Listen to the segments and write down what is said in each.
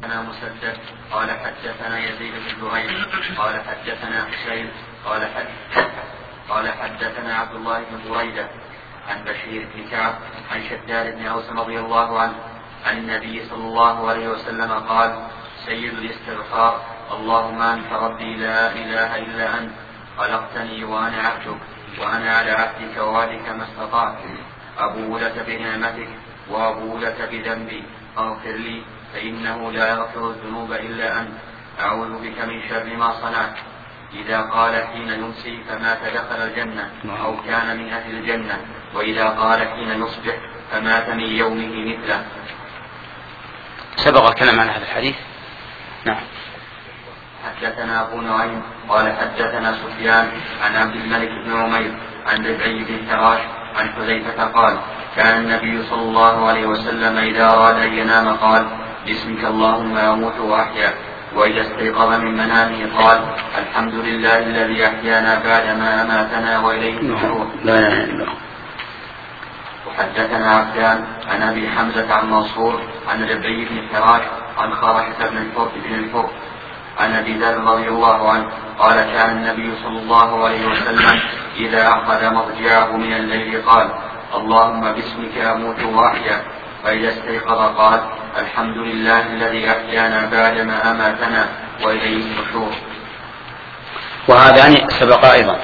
حدثنا مسدد قال حدثنا يزيد بن زهير قال حدثنا حسين قال حدثنا عبد الله بن بريدة عن بشير بن كعب عن شداد بن أوس رضي الله عنه عن النبي صلى الله عليه وسلم قال: سيد الاستغفار اللهم أنت ربي لا إله إلا أنت خلقتني وأنا عبدك وأنا على عهدك ووعدك ما استطعت أبوء لك بنعمتك وأبوء لك بذنبي فاغفر لي فإنه لا يغفر الذنوب إلا أنت أعوذ بك من شر ما صنعت. إذا قال حين يمسي فمات دخل الجنة أو كان من أهل الجنة، وإذا قال حين يصبح فمات من يومه مثله. سبق الكلام عن هذا الحديث. نعم. حدثنا أبو نعيم قال حدثنا سفيان عن عبد الملك بن عمير عن ربعي بن حراش عن حذيفة قال: كان النبي صلى الله عليه وسلم إذا أراد أن ينام قال: باسمك اللهم أموت وأحيا. وإذا استيقظ من منامه قال: الحمد لله الذي أحيانا بعدما أماتنا وإليه النشور. وحدثنا عبدان عن أبي حمزة عن منصور عن ربعي بن حراش عن خارشة بن الفرق عن أبي ذر رضي الله عنه قال: كان النبي صلى الله عليه وسلم إذا أخذ مضجعه من الليل قال: اللهم باسمك أموت وأحيا. فإذا استيقظ قال: الحمد لله الذي أحيانا بعدما أماتنا وإليه النشور. وهذان سبق أيضا.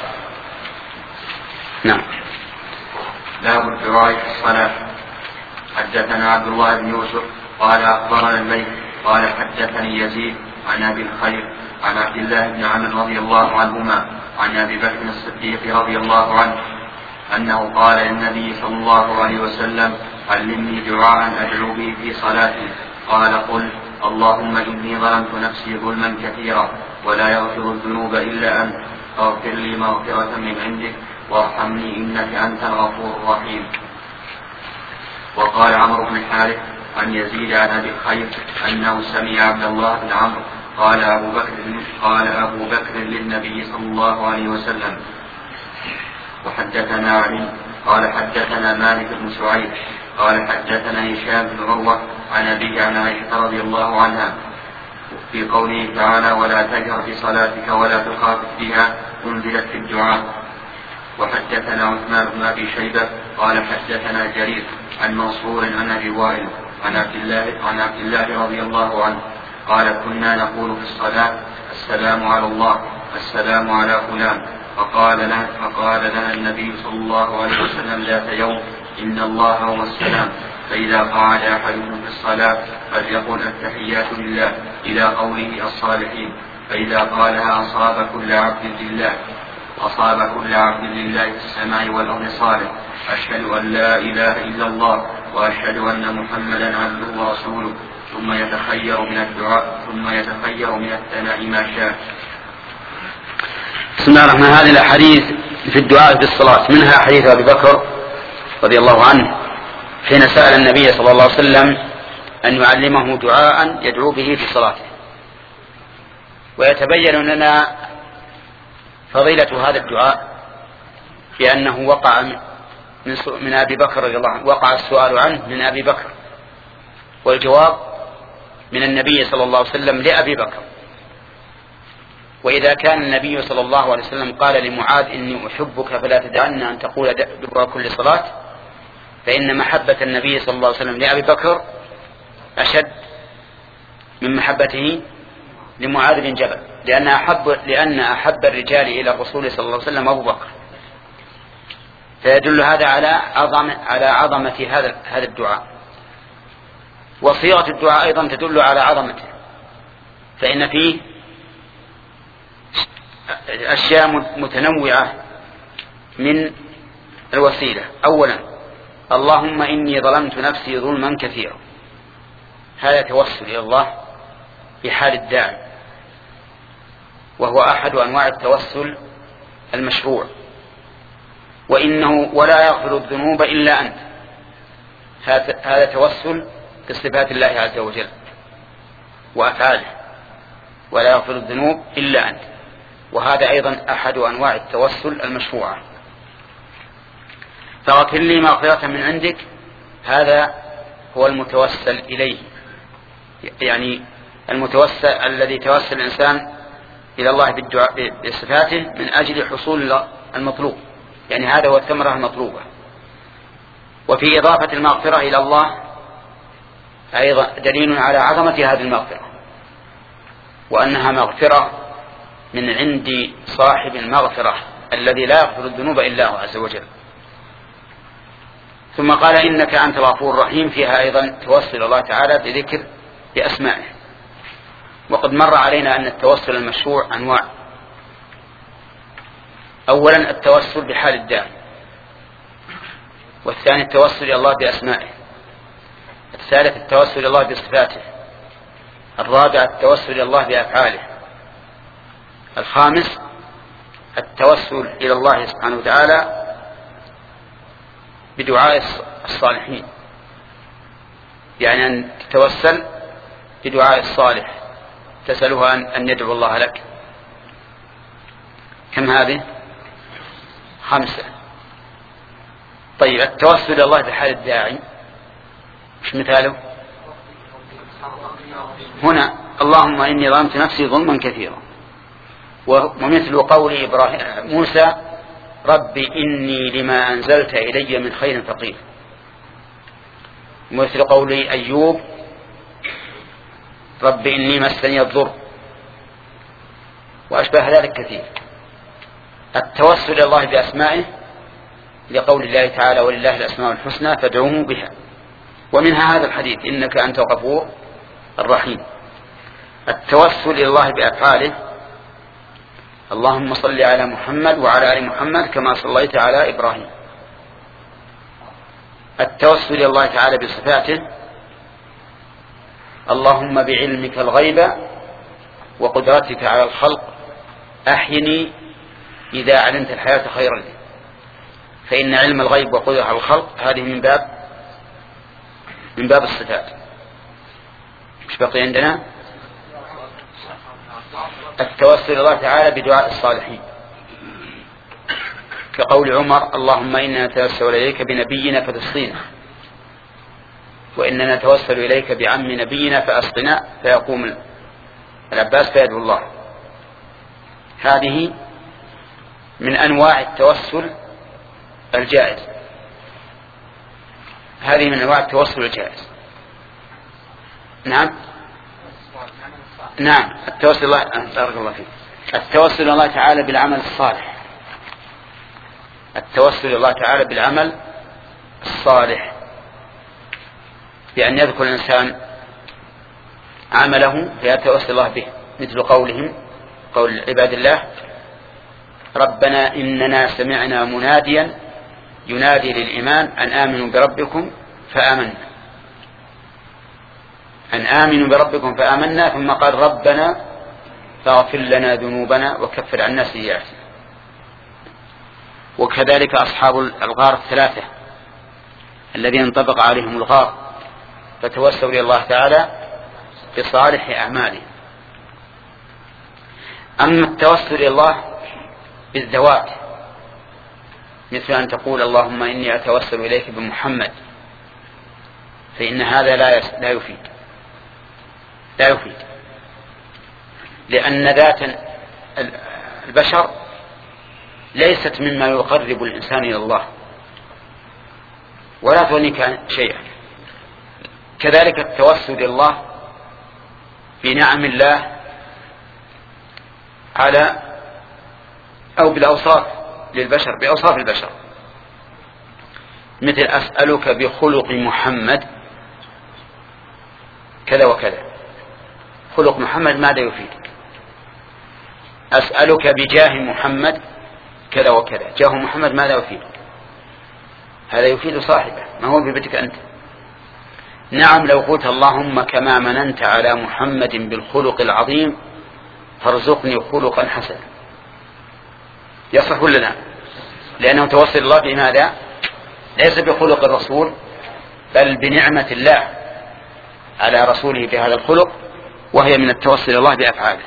نعم. باب الدعاء في الصلاة. حدثنا عبد الله بن يوسف قال أخبرنا الملك قال حدثني يزيد عن أبي الخير عن عبد الله بن عمرو رضي الله عنهما عن أبي بكر الصديق رضي الله عنه أنه قال للنبي صلى الله عليه وسلم: علمني دعاء أدعو به في صلاتي. قال: قل اللهم إني ظلمت نفسي ظلما كثيرا ولا يغفر الذنوب إلا أنت فاغفر لي مغفرة من عندك وارحمني إنك أنت الغفور الرحيم. وقال عمرو بن الحارث عن يزيد عن أبي الخير أنه سمع عبد الله بن عمرو قال أبو بكر للنبي صلى الله عليه وسلم. وحدثنا علي قال حدثنا مالك بن سعيد قال حدثنا هشام بن عروة عن أبيه عن عائشة رضي الله عنها في قوله تعالى: ولا تجهر بصلاتك ولا تخافت بها، أنزلت في الدعاء. وحدثنا عثمان بن أبي شيبة قال حدثنا جرير عن منصور عن أبي وائل عن عبد الله رضي الله عنه قال: كنا نقول في الصلاة: السلام على الله، السلام على فلان. فقال لنا النبي صلى الله عليه وسلم ذات يوم: إن الله هو السلام، فإذا قعد أحدكم في الصلاة فليقل التحيات لله إلى قوله الصالحين، فإذا قالها أصاب كل عبد لله في السماء والأرض صالح. أشهد أن لا إله إلا الله وأشهد أن محمدا عبده ورسوله. ثم يتخير من الثناء ما شاء. بسم الله الرحمن الرحيم. هذه الأحاديث في الدعاء في الصلاة، منها حديث أبي بكر رضي الله عنه حين سأل النبي صلى الله عليه وسلم أن يعلمه دعاء يدعو به في صلاته. ويتبين لنا فضيلة هذا الدعاء بأنه وقع من أبي بكر رضي الله عنه، وقع السؤال عنه من أبي بكر، والجواب من النبي صلى الله عليه وسلم لأبي بكر. وإذا كان النبي صلى الله عليه وسلم قال لمعاذ: إني أحبك فلا تدعن أن تقول دبر كل صلاة، فإن محبة النبي صلى الله عليه وسلم لأبي بكر أشد من محبته لمعاذ بن جبل، لأن أحب الرجال إلى الرسول صلى الله عليه وسلم أبو بكر. فيدل هذا على عظمة هذا الدعاء. وصيغة الدعاء أيضا تدل على عظمته، فإن فيه أشياء متنوعة من الوسيلة. أولا: اللهم إني ظلمت نفسي ظلما كثيرا، هذا توسل إلى الله بحال الداعي، وهو أحد أنواع التوسل المشروع. وإنه ولا يغفر الذنوب إلا أنت، هذا توسل بصفات الله عز وجل وأفعاله، ولا يغفر الذنوب إلا أنت، وهذا أيضا أحد أنواع التوسل المشروعة. فاغفر لي مغفرة من عندك، هذا هو المتوسل إليه، يعني المتوسل الذي توسل الإنسان إلى الله بالدعاء بصفاته من أجل حصول المطلوب، يعني هذا هو الثمرة المطلوبة. وفي إضافة المغفرة إلى الله أيضا دليل على عظمة هذه المغفرة، وأنها مغفرة من عند صاحب المغفرة الذي لا يغفر الذنوب إلا هو عز وجل. ثم قال إنك أنت الغفور الرحيم، فيها أيضا توسل الله تعالى بذكر بأسمائه. وقد مر علينا أن التوسل المشروع أنواع: أولا التوسل بحال الداعي، والثاني التوسل إلى الله بأسمائه، الثالث التوسل إلى الله بصفاته، الرابع التوسل إلى الله بأفعاله، الخامس التوسل إلى الله سبحانه وتعالى بدعاء الصالحين، يعني أن تتوسل بدعاء الصالح تسأله أن يدعو الله لك. كم هذه؟ 5. طيب التوسل إلى الله بحال الداعي مش مثاله؟ هنا اللهم إني ظلمت نفسي ظلما كثيرا، ومثل قول موسى رب إني لما أنزلت إلي من خير فقير، ومثل قول أيوب رب إني مسني الضر، وأشبه ذلك كثير. التوسل إلى الله بأسمائه لقول الله تعالى ولله الأسماء الحسنى فادعوه بها، ومنها هذا الحديث إنك أنت الغفور الرحيم. التوسل إلى الله بأفعاله اللهم صل على محمد وعلى آل محمد كما صليت على إبراهيم. التوسل إلى الله تعالى بصفاته اللهم بعلمك الغيب وقدرتك على الخلق أحيني إذا علمت الحياة خيرا لي، فإن علم الغيب وقدرة على الخلق هذه من باب الصفات. مش بقي عندنا التوسل إلى الله تعالى بدعاء الصالحين، كقول عمر اللهم إنا نتوسل إليك بنبينا فتسقينا، وإننا نتوسل إليك بعم نبينا فأسقنا، فيقوم العباس فيدعو الله. هذه من أنواع التوسل الجائز، هذه من أنواع التوسل الجائز. نعم التوسل الله بارك الله فيك. التوسل الله تعالى بالعمل الصالح، التوسل الله تعالى بالعمل الصالح بأن يذكر الإنسان عمله فيتوسل الله به، مثل قول عباد الله ربنا إننا سمعنا مناديا ينادي للإيمان أن آمنوا بربكم فآمنا، أن آمنوا بربكم فآمنا، ثم قال ربنا فاغفر لنا ذنوبنا وكفر عنا سيئاتنا. وكذلك أصحاب الغار 3 الذين انطبق عليهم الغار فتوسلوا إلى الله تعالى بصالح أعمالهم. أما التوسل إلى الله بالذوات مثل أن تقول اللهم إني أتوسل إليك بمحمد، فإن هذا لا يفيد لأن ذات البشر ليست مما يقرب الإنسان إلى الله ولا تغنيك شيئا. كذلك التوسل إلى الله بنعم الله على أو بالأوصاف للبشر، بأوصاف البشر، مثل أسألك بخلق محمد كذا وكذا. خلق محمد ماذا يفيدك؟ أسألك بجاه محمد كذا وكذا، جاه محمد ماذا يفيدك؟ هذا يفيد صاحبه، ما هو ببيتك أنت. نعم لو قلت اللهم كما مننت على محمد بالخلق العظيم فارزقني خلقا حسنا، يصح ولا لا؟ لأنه توسل الله بماذا؟ ليس بخلق الرسول بل بنعمة الله على رسوله بهذا الخلق، وهي من التوسل الله بأفعاله.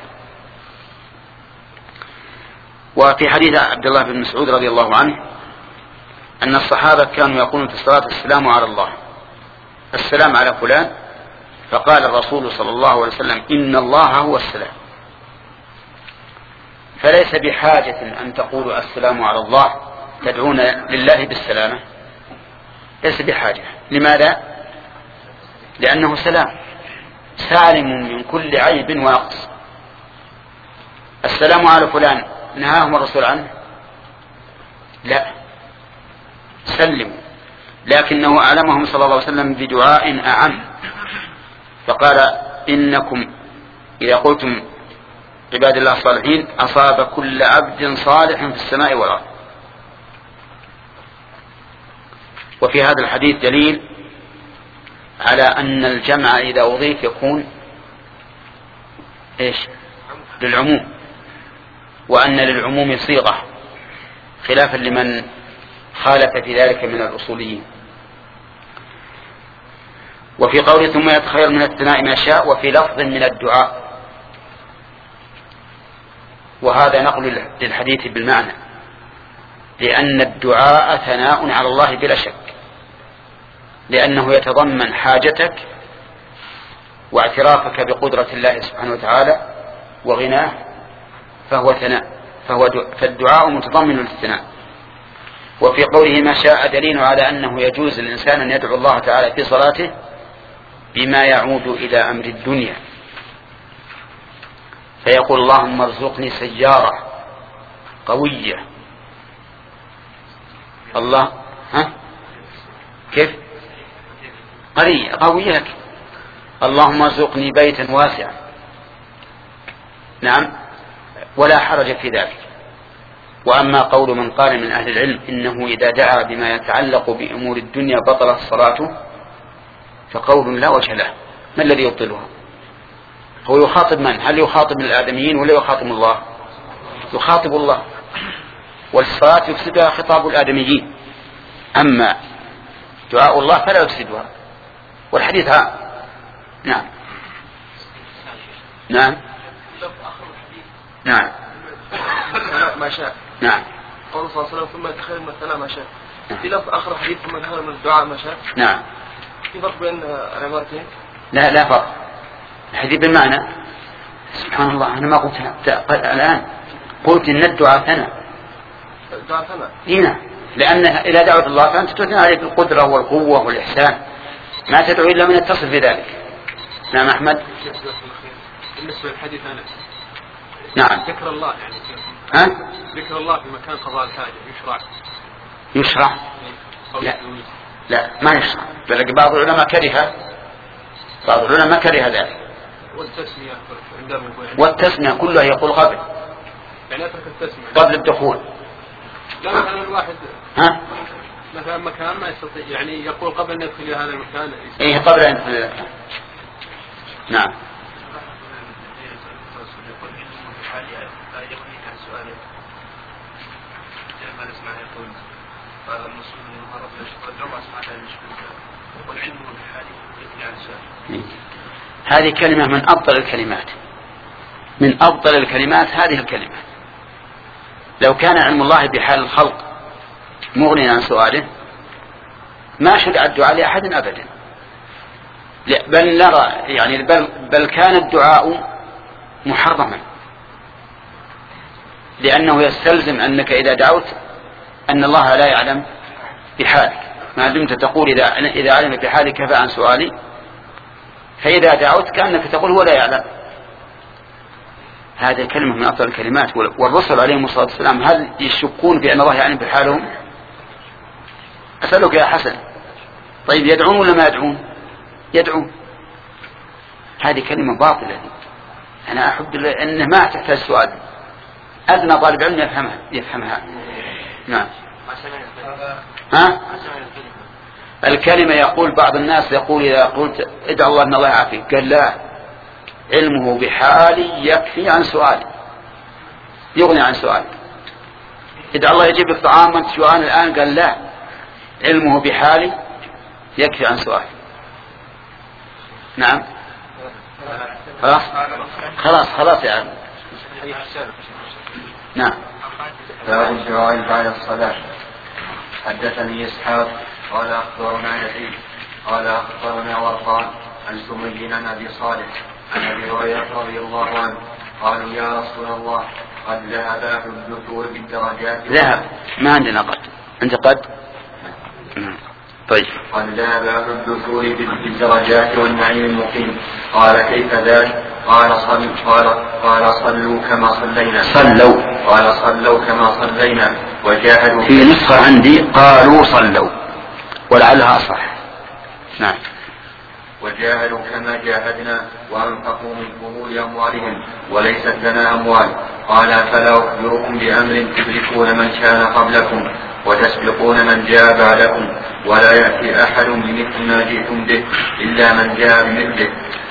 وفي حديث عبد الله بن مسعود رضي الله عنه أن الصحابة كانوا يقولون في الصلاة السلام على الله، السلام على فلان فقال الرسول صلى الله عليه وسلم إن الله هو السلام، فليس بحاجة أن تقولوا السلام على الله تدعون لله بالسلامة، ليس بحاجة. لماذا؟ لأنه سلام سالم من كل عيب ونقص. السلام على فلان نهاهم الرسول عنه؟ لا، سلموا، لكنه أعلمهم صلى الله عليه وسلم بدعاء أعم، فقال إنكم إذا قلتم عباد الله الصالحين أصاب كل عبد صالح في السماء والأرض. وفي هذا الحديث دليل على أن الجمع إذا أضيف يكون إيش؟ للعموم، وأن للعموم صيغة، خلافا لمن خالف في ذلك من الأصوليين. وفي قوله ثم يتخير من الثناء ما شاء، وفي لفظ من الدعاء، وهذا نقل للحديث بالمعنى، لأن الدعاء ثناء على الله بلا شك، لأنه يتضمن حاجتك واعترافك بقدرة الله سبحانه وتعالى وغناه، فهو ثناء، فالدعاء متضمن للثناء. وفي قوله ما شاء دليل على أنه يجوز للإنسان أن يدعو الله تعالى في صلاته بما يعود إلى أمر الدنيا، فيقول اللهم ارزقني سيارة قوية. الله كيف قوية، اللهم ارزقني بيتا واسعا. نعم، ولا حرج في ذلك. وأما قول من قال من أهل العلم إنه إذا دعا بما يتعلق بأمور الدنيا بطلت صلاته، فقول لا وجه له. ما الذي يبطلها؟ هو يخاطب من؟ هل يخاطب الآدميين ولا يخاطب الله؟ يخاطب الله، والصلاة يفسدها خطاب الآدميين، أما دعاء الله فلا يفسدها. والحديث نعم نعم نعم ما شاء. نعم. قول صلى الله عليه وسلم ثم يتخير من الثناء ما شاء. في لفظ آخر حديث ثم يتخير من الدعاء ما شاء. نعم. في فرق بين العبارتين؟ لا فرق، الحديث بالمعنى. سبحان الله، أنا ما قلت الآن، قلت إن الدعاء ثناء. الدعاء ثناء؟ هنا، لأن إذا دعوت الله فأنت تثنى عليه بالقدرة والقوة والإحسان، ما تدعو إلا من يتصل بذلك. نعم أحمد. بالنسبة للحديث أنا نعم ذكر الله يعني ذكر الله في مكان قضاء الحاجة يشرع؟ لا ما يشرع، بل بعض العلماء كره ذلك. والتسمية كلها يقول قبل، يعني أترك التسمية قبل الدخول. لا مثلا الواحد مثلا مكان ما يستطيع يعني يقول قبل أن يدخل إلى هذا المكان. إيه قبل أن يدخل إلى المكان. نعم. هذه كلمة من أفضل الكلمات، من أفضل الكلمات هذه الكلمة. لو كان علم الله بحال الخلق مغنيا عن سؤاله ما شرع الدعاء لأحد أبدا، بل نرى يعني بل كان الدعاء محرما، لأنه يستلزم أنك إذا دعوت أن الله لا يعلم بحالك، ما دمت تقول إذا علم بحالك كفى عن سؤالي، فإذا دعوت كأنك تقول هو لا يعلم. هذه كلمة من أفضل الكلمات. والرسل عليهم الصلاة والسلام هل يشكون بأن الله يعلم بحالهم؟ أسألك يا حسن، طيب يدعون ولا ما يدعون؟ يدعون. هذه كلمة باطلة. أنا أحب أنه ما تحتاج سؤال، أدنى طالب علم يفهمها. نعم. الكلمة يقول بعض الناس يقول إذا قلت ادعو الله أن الله يعافيك، قال لا، علمه بحالي يكفي عن سؤالي، يغني عن سؤالي. ادعو الله يجيب لك طعام وانت جوعان الآن، قال لا، علمه بحالي يكفي عن سؤالي. نعم. خلاص يا عم. نعم. باب الدعاء بعد الصلاة. حدثني إسحاق قال أخبرنا يزيد قال أخبرنا ورقان عن سمي عن أبي صالح عن أبي هريرة رضي الله عنه قالوا يا رسول الله قد ذهب أهل الدثور بالدرجات. ذهب ما عندنا قد، أنت قد. طيب. قد ذهب أهل الدثور بالدرجات والنعيم المقيم. قال كيف ذلك؟ قال صلوا كما صلينا. قال صلوا كما صلينا وجاهدوا. في نسخة عندي قالوا صلوا ولعلها أصح. نعم. وجاهدوا كما جاهدنا وأنفقوا من فضول أموالهم وليست لنا أموال. قال فلا أخبركم بأمر تدركون من كان قبلكم وتسبقون من جاء بعدكم ولا يأتي أحد بمثل ما جئتم به إلا من جاء بمثله.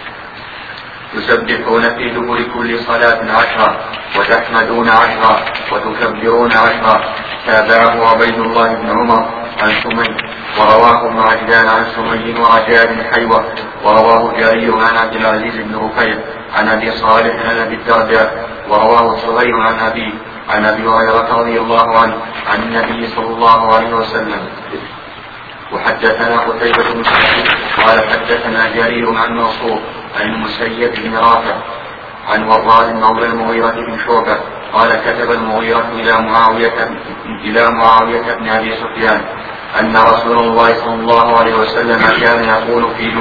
تسبحون في دبر كل صلاة 10 وتحمدون 10 وتكبرون 10. تابعه عبيد الله بن عمر عن سمي ورواه ابن عجلان عن سمي وعجال بن حيوة ورواه جرير عن عبد العزيز بن رفيع عن أبي صالح عن أبي الدرداء ورواه صهيب عن أبي هريرة رضي الله عنه عن النبي صلى الله عليه وسلم. وحدثنا قتيبة بن سعيد قال حدثنا جرير عن منصور عن المسيب بن رافع عن وراد مولى المغيرة بن شعبة قال كتب المغيرة إلى معاوية بن أبي سفيان أن رسول الله صلى الله عليه وسلم كان يقول في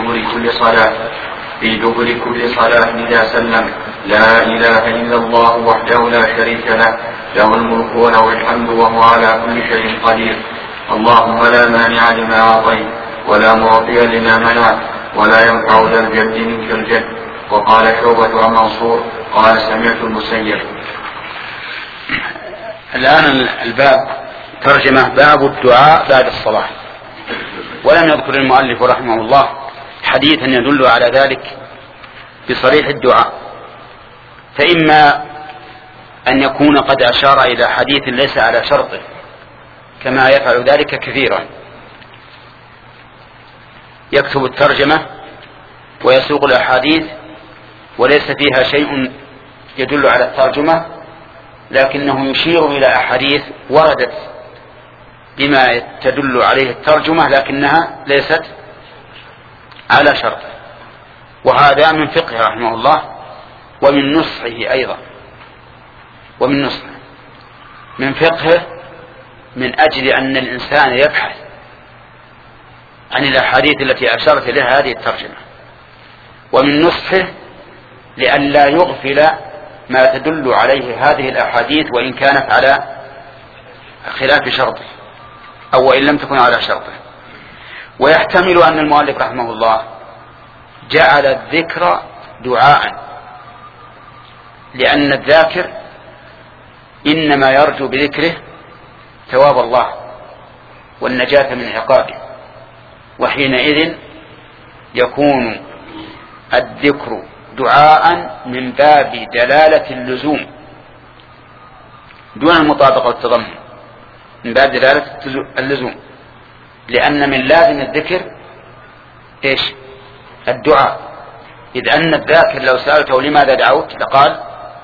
دبر كل صلاة إذا سلم لا إله إلا الله وحده لا شريك له الملك وله الحمد وهو على كل شيء قدير. اللهم لا مانع لما أعطيت ولا معطي لما منعت ولا ينفع ذا الجد منك الجد. وقال شعبة عن منصور قال سمعت المسيب. الآن الباب ترجمة باب الدعاء بعد الصلاة. ولم يذكر المؤلف رحمه الله حديثا يدل على ذلك بصريح الدعاء، فإما أن يكون قد أشار إلى حديث ليس على شرطه كما يفعل ذلك كثيرا، يكتب الترجمة ويسوق الأحاديث وليس فيها شيء يدل على الترجمة، لكنه يشير إلى أحاديث وردت بما تدل عليه الترجمة لكنها ليست على شرطه. وهذا من فقه رحمه الله ومن نصحه أيضا، ومن نصحه من فقهه من أجل أن الإنسان يبحث عن الأحاديث التي أشارت إليها هذه الترجمة، ومن نصحه لئلا يغفل ما تدل عليه هذه الأحاديث وإن كانت على خلاف شرطه أو وإن لم تكن على شرطه. ويحتمل أن المؤلف رحمه الله جعل الذكر دعاء، لأن الذاكر إنما يرجو بذكره ثواب الله والنجاة من عقابه، وحينئذ يكون الذكر دعاء من باب دلالة اللزوم دون المطابقة والتضمن، من باب دلالة اللزوم، لأن من لازم الذكر إيش؟ الدعاء. إذ أن الذاكر لو سألته لماذا دعوت لقال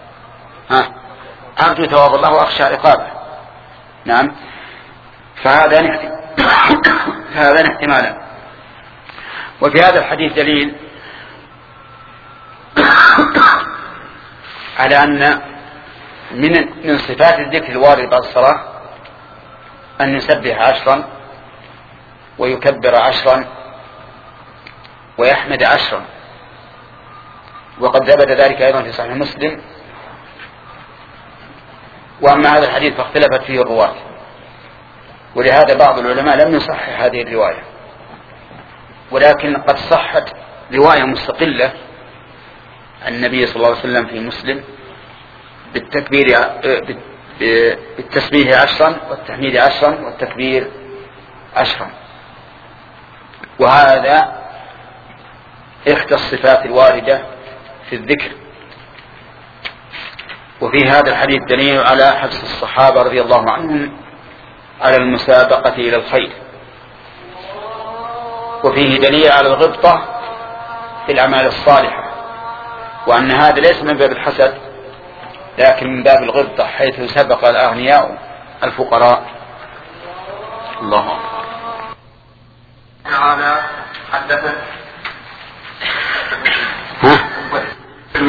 أرجو ثواب الله وأخشى عقابه. نعم، فهذا احتمالا. وفي هذا الحديث دليل على أن من صفات الذكر الوارد بعد الصلاة أن يسبح 10 ويكبر 10 ويحمد 10، وقد ثبت ذلك أيضا في صحيح مسلم. وأما هذا الحديث فاختلفت فيه الرواة، ولهذا بعض العلماء لم يصحح هذه الرواية، ولكن قد صحت رواية مستقلة النبي صلى الله عليه وسلم في مسلم بالتسبيح 10 والتحميد 10 والتكبير 10، وهذا إحدى الصفات الواردة في الذكر. وفي هذا الحديث دليل على حرص الصحابة رضي الله عنهم على المسابقة إلى الخير، وفيه دليل على الغبطة في الأعمال الصالحة، وأن هذا ليس من باب الحسد لكن من باب الغبطة، حيث سبق الأغنياء الفقراء. الله تعالى حدثنا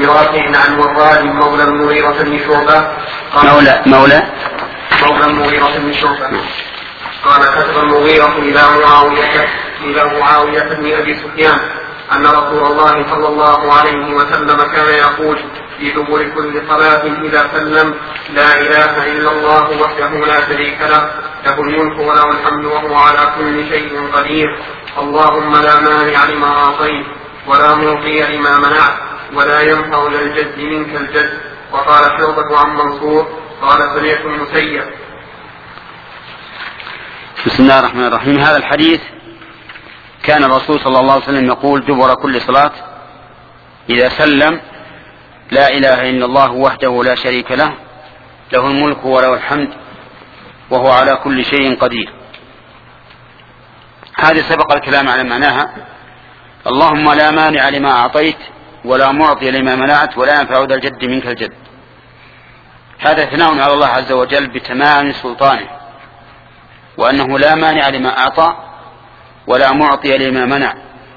رافع عن وراء مولى المغيرة بن شعبة مولى المغيرة بن شعبة قال كتب المغيرة إلى معاوية بن أبي سفيان أن رسول الله صلى الله عليه وسلم كان يقول في دبر كل صلاة إذا سلم: لا إله إلا الله وحده لا شريك له، له الملك وله الحمد وهو على كل شيء قدير، اللهم لا مانع لما أعطيت ولا معطي لما منعت ولا ينفع ذا الجد منك الجد. وقال شعبة عن منصور قال سمعت المسيب. بسم الله الرحمن الرحيم. هذا الحديث كان الرسول صلى الله عليه وسلم يقول دبر كل صلاة إذا سلم: لا إله إلا الله وحده لا شريك له، له الملك وله الحمد وهو على كل شيء قدير. هذه سبق الكلام على معناها: اللهم لا مانع لما أعطيت ولا معطي لما منعت ولا ينفع ذا الجد منك الجد. هذا ثناء على الله عز وجل بتمام سلطانه، وأنه لا مانع لما أعطى ولا معطي لما منع،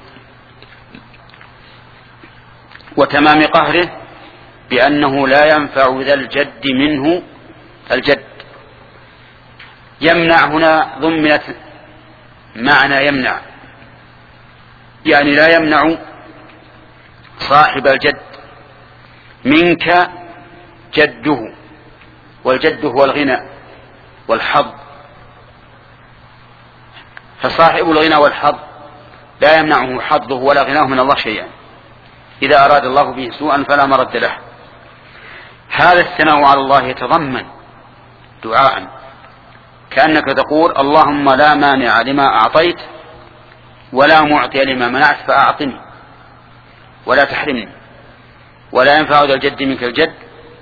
وتمام قهره بأنه لا ينفع ذا الجد منه الجد. يمنع هنا ضمنت معنى يمنع، يعني لا يمنع صاحب الجد منك جده، والجد هو الغنى والحظ، فصاحب الغنى والحظ لا يمنعه حظه ولا غناه من الله شيئا، إذا أراد الله به سوءا فلا مرد له. هذا الثناء على الله يتضمن دعاء، كأنك تقول: اللهم لا مانع لما أعطيت ولا معطي لما منعت فأعطني ولا تحرمني، ولا ينفع ذا الجد منك الجد،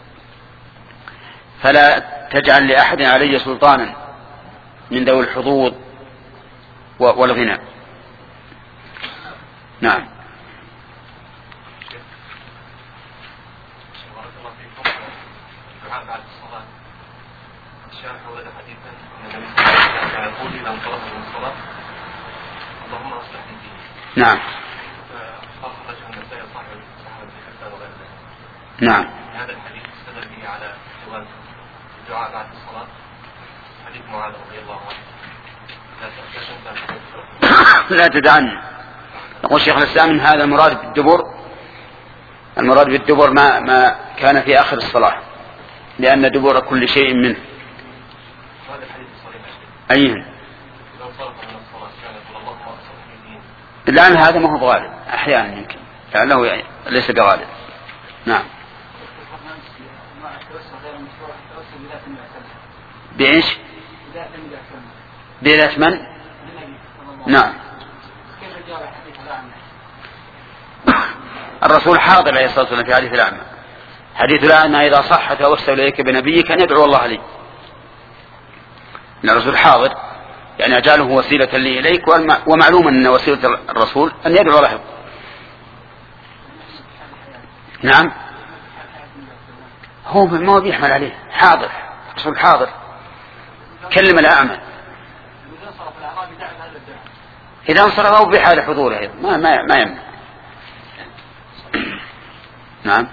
فلا تجعل لأحد علي سلطانا من ذوي الحظوظ والغنى. نعم. نعم. نعم. هذا الحديث استدل به على جواز الدعاء بعد الصلاة، حديث معاذ رضي الله عنه. لا تدعن. يقول شيخ الإسلام: هذا المراد بالدبر ما كان في آخر الصلاة، لأن دبر كل شيء منه. هذا الحديث الصحيح أين؟ لو صرف من الصلاة كان يقول اللهم أصلح لي ديني. الآن هذا ما هو غالب، أحيانا يمكن لأنه يعني ليس بغالب. نعم. بإيش؟ بذات من؟ نعم. الرسول حاضر عليه الصلاة والسلام في حديث الأعمى. حديث الأعمى إذا صح توسل إليك بنبيك أن يدعو الله لي. إن الرسول حاضر، يعني أجعله وسيلة لي إليك، ومعلوم أن وسيلة الرسول أن يدعو له. نعم. هو ما بيحمل عليه، حاضر، الرسول حاضر. كلم الأعمى إذا انصرف أو بحال حضوره ما يمنع. نعم.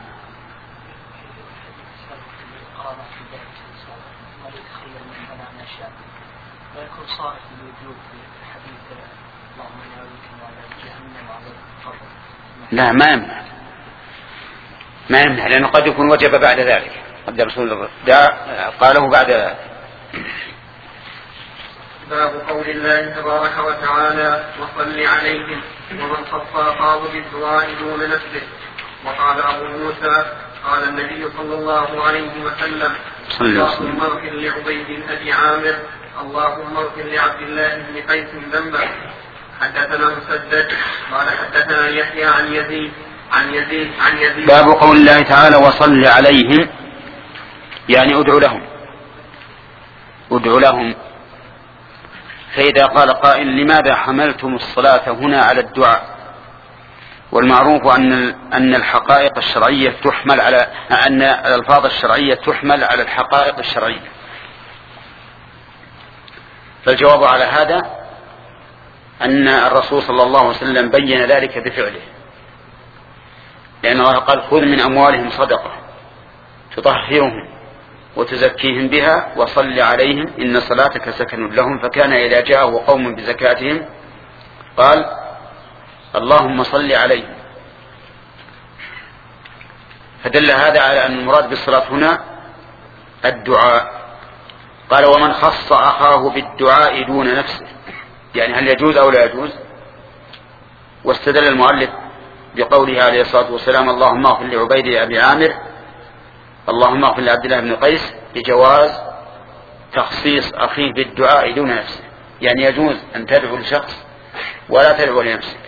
لا ما يمنع لأنه قد يكون وجب بعد ذلك، قد الرسول قاله بعد ذلك. باب قول الله تبارك وتعالى: وصل عليهم، ومن صفى قاض بالدعاء دون نفسه. وقال أبو موسى: قال النبي صلى الله عليه وسلم: اللهم اغفر لعبيد بن أبي عامر، اللهم اغفر لعبد الله بن قيس ذنبه. حدثنا مسدد قال حدثنا يحيى عن يزيد باب قول الله تعالى: وصل عليهم، يعني ادعو لهم. فإذا قال قائل: لماذا حملتم الصلاة هنا على الدعاء؟ والمعروف أن الحقائق الشرعية تحمل على أن الألفاظ الشرعية تحمل على الحقائق الشرعية. فالجواب على هذا أن الرسول صلى الله عليه وسلم بين ذلك بفعله، لأن الله قال خذ من أموالهم صدقة تطهرهم وتزكيهم بها وصل عليهم إن صلاتك سكن لهم. فكان إذا جاءه قوم بزكاتهم قال اللهم صل عليهم. فدل هذا على أن المراد بالصلاة هنا الدعاء. قال ومن خص أخاه بالدعاء دون نفسه، يعني هل يجوز أو لا يجوز؟ واستدل المؤلف بقوله عليه الصلاة والسلام اللهم اغفر لعبيد أبي عامر اللهم اغفر لعبد الله بن قيس بجواز تخصيص أخيه بالدعاء دون نفسه، يعني يجوز أن تدعو لشخص ولا تدعو لنفسك.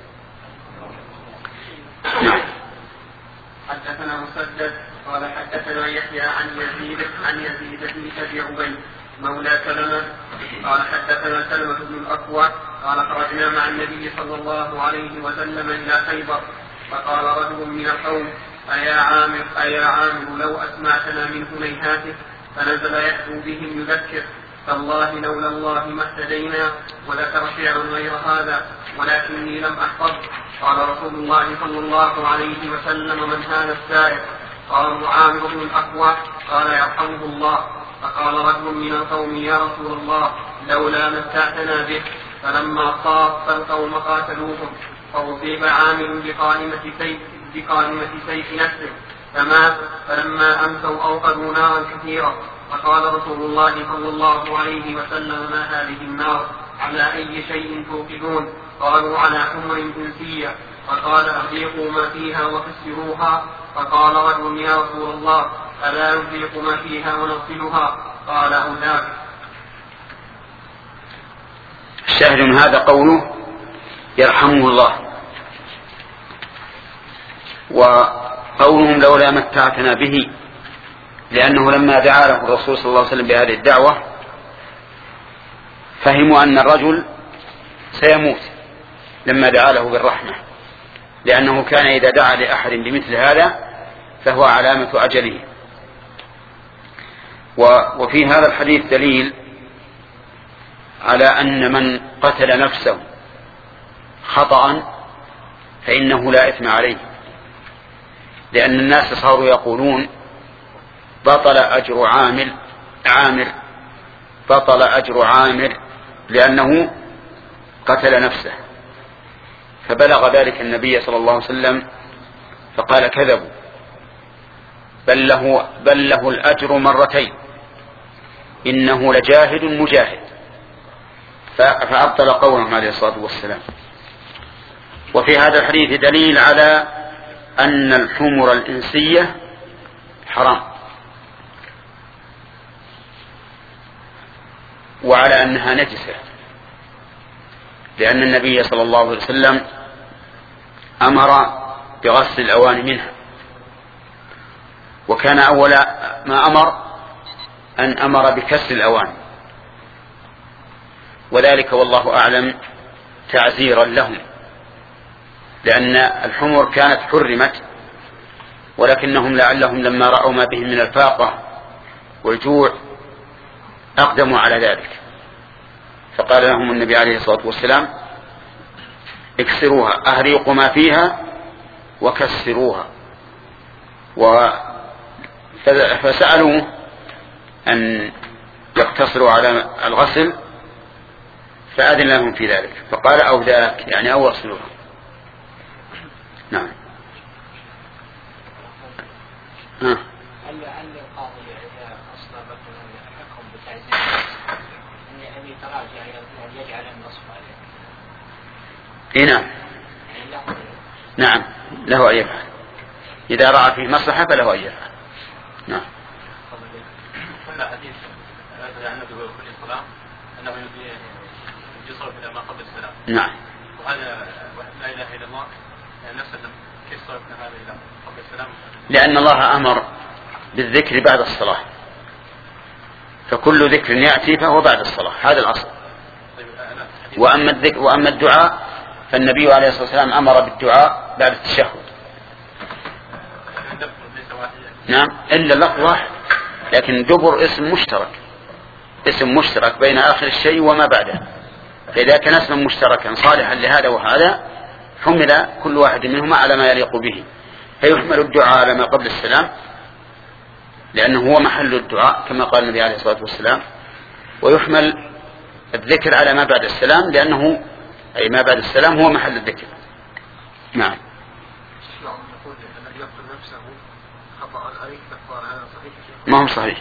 نعم. حدثنا مسدد قال حدثنا يحيى عن يزيد بن ابي عبيد مولى سلمة قال حدثنا سلمة بن الأكوع قال خرجنا مع النبي صلى الله عليه وسلم إلى خيبر فقال رجل من القوم أيا عامر لو أسمعتنا من هنيهاته، فنزل يحدو بهم يذكر فالله لولا الله ما اهتدينا، وذكر شعرا غير هذا ولكني لم أحفظ. قال رسول الله صلى الله عليه وسلم من هذا السائر؟ قالوا عامر بن الأكوع قال يرحمه الله. فقال رجل من القوم يا رسول الله لولا متعتنا به. فلما صاف القوم قاتلوهم فأصيب عامر بقائمة سيف نفسه فمات. فلما أمسوا أوقدوا نارا كثيرة فقال رسول الله صلى الله عليه وسلم ما هذه النار؟ على أي شيء توقدون؟ قالوا على حمر إنسية. فقال أحرقوا ما فيها وكسروها. فقال رجل يا رسول الله ألا نحرق ما فيها ونغسلها؟ قال أو ذاك. الشاهد من هذا قوله يرحمه الله، وقولهم لولا متعتنا به، لأنه لما دعا له الرسول صلى الله عليه وسلم بهذه الدعوة فهموا أن الرجل سيموت لما دعا له بالرحمة، لأنه كان إذا دعا لأحد بمثل هذا فهو علامة أجله. وفي هذا الحديث دليل على أن من قتل نفسه خطأ فإنه لا إثم عليه، لأن الناس صاروا يقولون بطل أجر عامر بطل أجر عامر لأنه قتل نفسه. فبلغ ذلك النبي صلى الله عليه وسلم فقال كذبوا، بل له الأجر مرتين، إنه لجاهد مجاهد. فأبطل قولهم عليه الصلاة والسلام. وفي هذا الحديث دليل على أن الحمر الإنسية حرام، وعلى أنها نجسة، لأن النبي صلى الله عليه وسلم أمر بغسل الأواني منها، وكان أول ما أن أمر بكسر الأواني، وذلك والله أعلم تعزيرا لهم، لأن الحمر كانت حرمت، ولكنهم لعلهم لما رأوا ما بهم من الفاقة والجوع أقدموا على ذلك، فقال لهم النبي عليه الصلاة والسلام اكسروها، أهريقوا ما فيها وكسروها. فسألوا أن يقتصروا على الغسل فأذن لهم في ذلك، فقال أو ذاك يعني أو اغسلوها. نعم. هل القاضي إذا أصاب حكم بتعزيز أن يتراجع أن يجعل النصف عليه؟ نعم. نعم له أن يفعل إذا رأى فيه مصلحة فله أن يفعل. نعم. هذا حديث عن النبي صلى الله عليه وسلم أنه يصرف إلى ما قبل السلام. نعم. وهذا لا إله إلا الله نفسه كيف صرفنا هذا إلى قبل السلام؟ لأن الله أمر بالذكر بعد الصلاة، فكل ذكر يأتي فهو بعد الصلاة، هذا الأصل. وأما الدعاء فالنبي عليه الصلاة والسلام أمر بالدعاء بعد التشهد. نعم إلا اللفظ واحد، لكن دبر اسم مشترك بين آخر الشيء وما بعده، فإذا كان اسما مشتركا صالحا لهذا وهذا حمل كل واحد منهما على ما يليق به. فيحمل الدعاء على ما قبل السلام لأنه هو محل الدعاء كما قال النبي عليه الصلاة والسلام، ويحمل الذكر على ما بعد السلام لأنه أي ما بعد السلام هو محل الذكر. نعم. ما هو صحيح.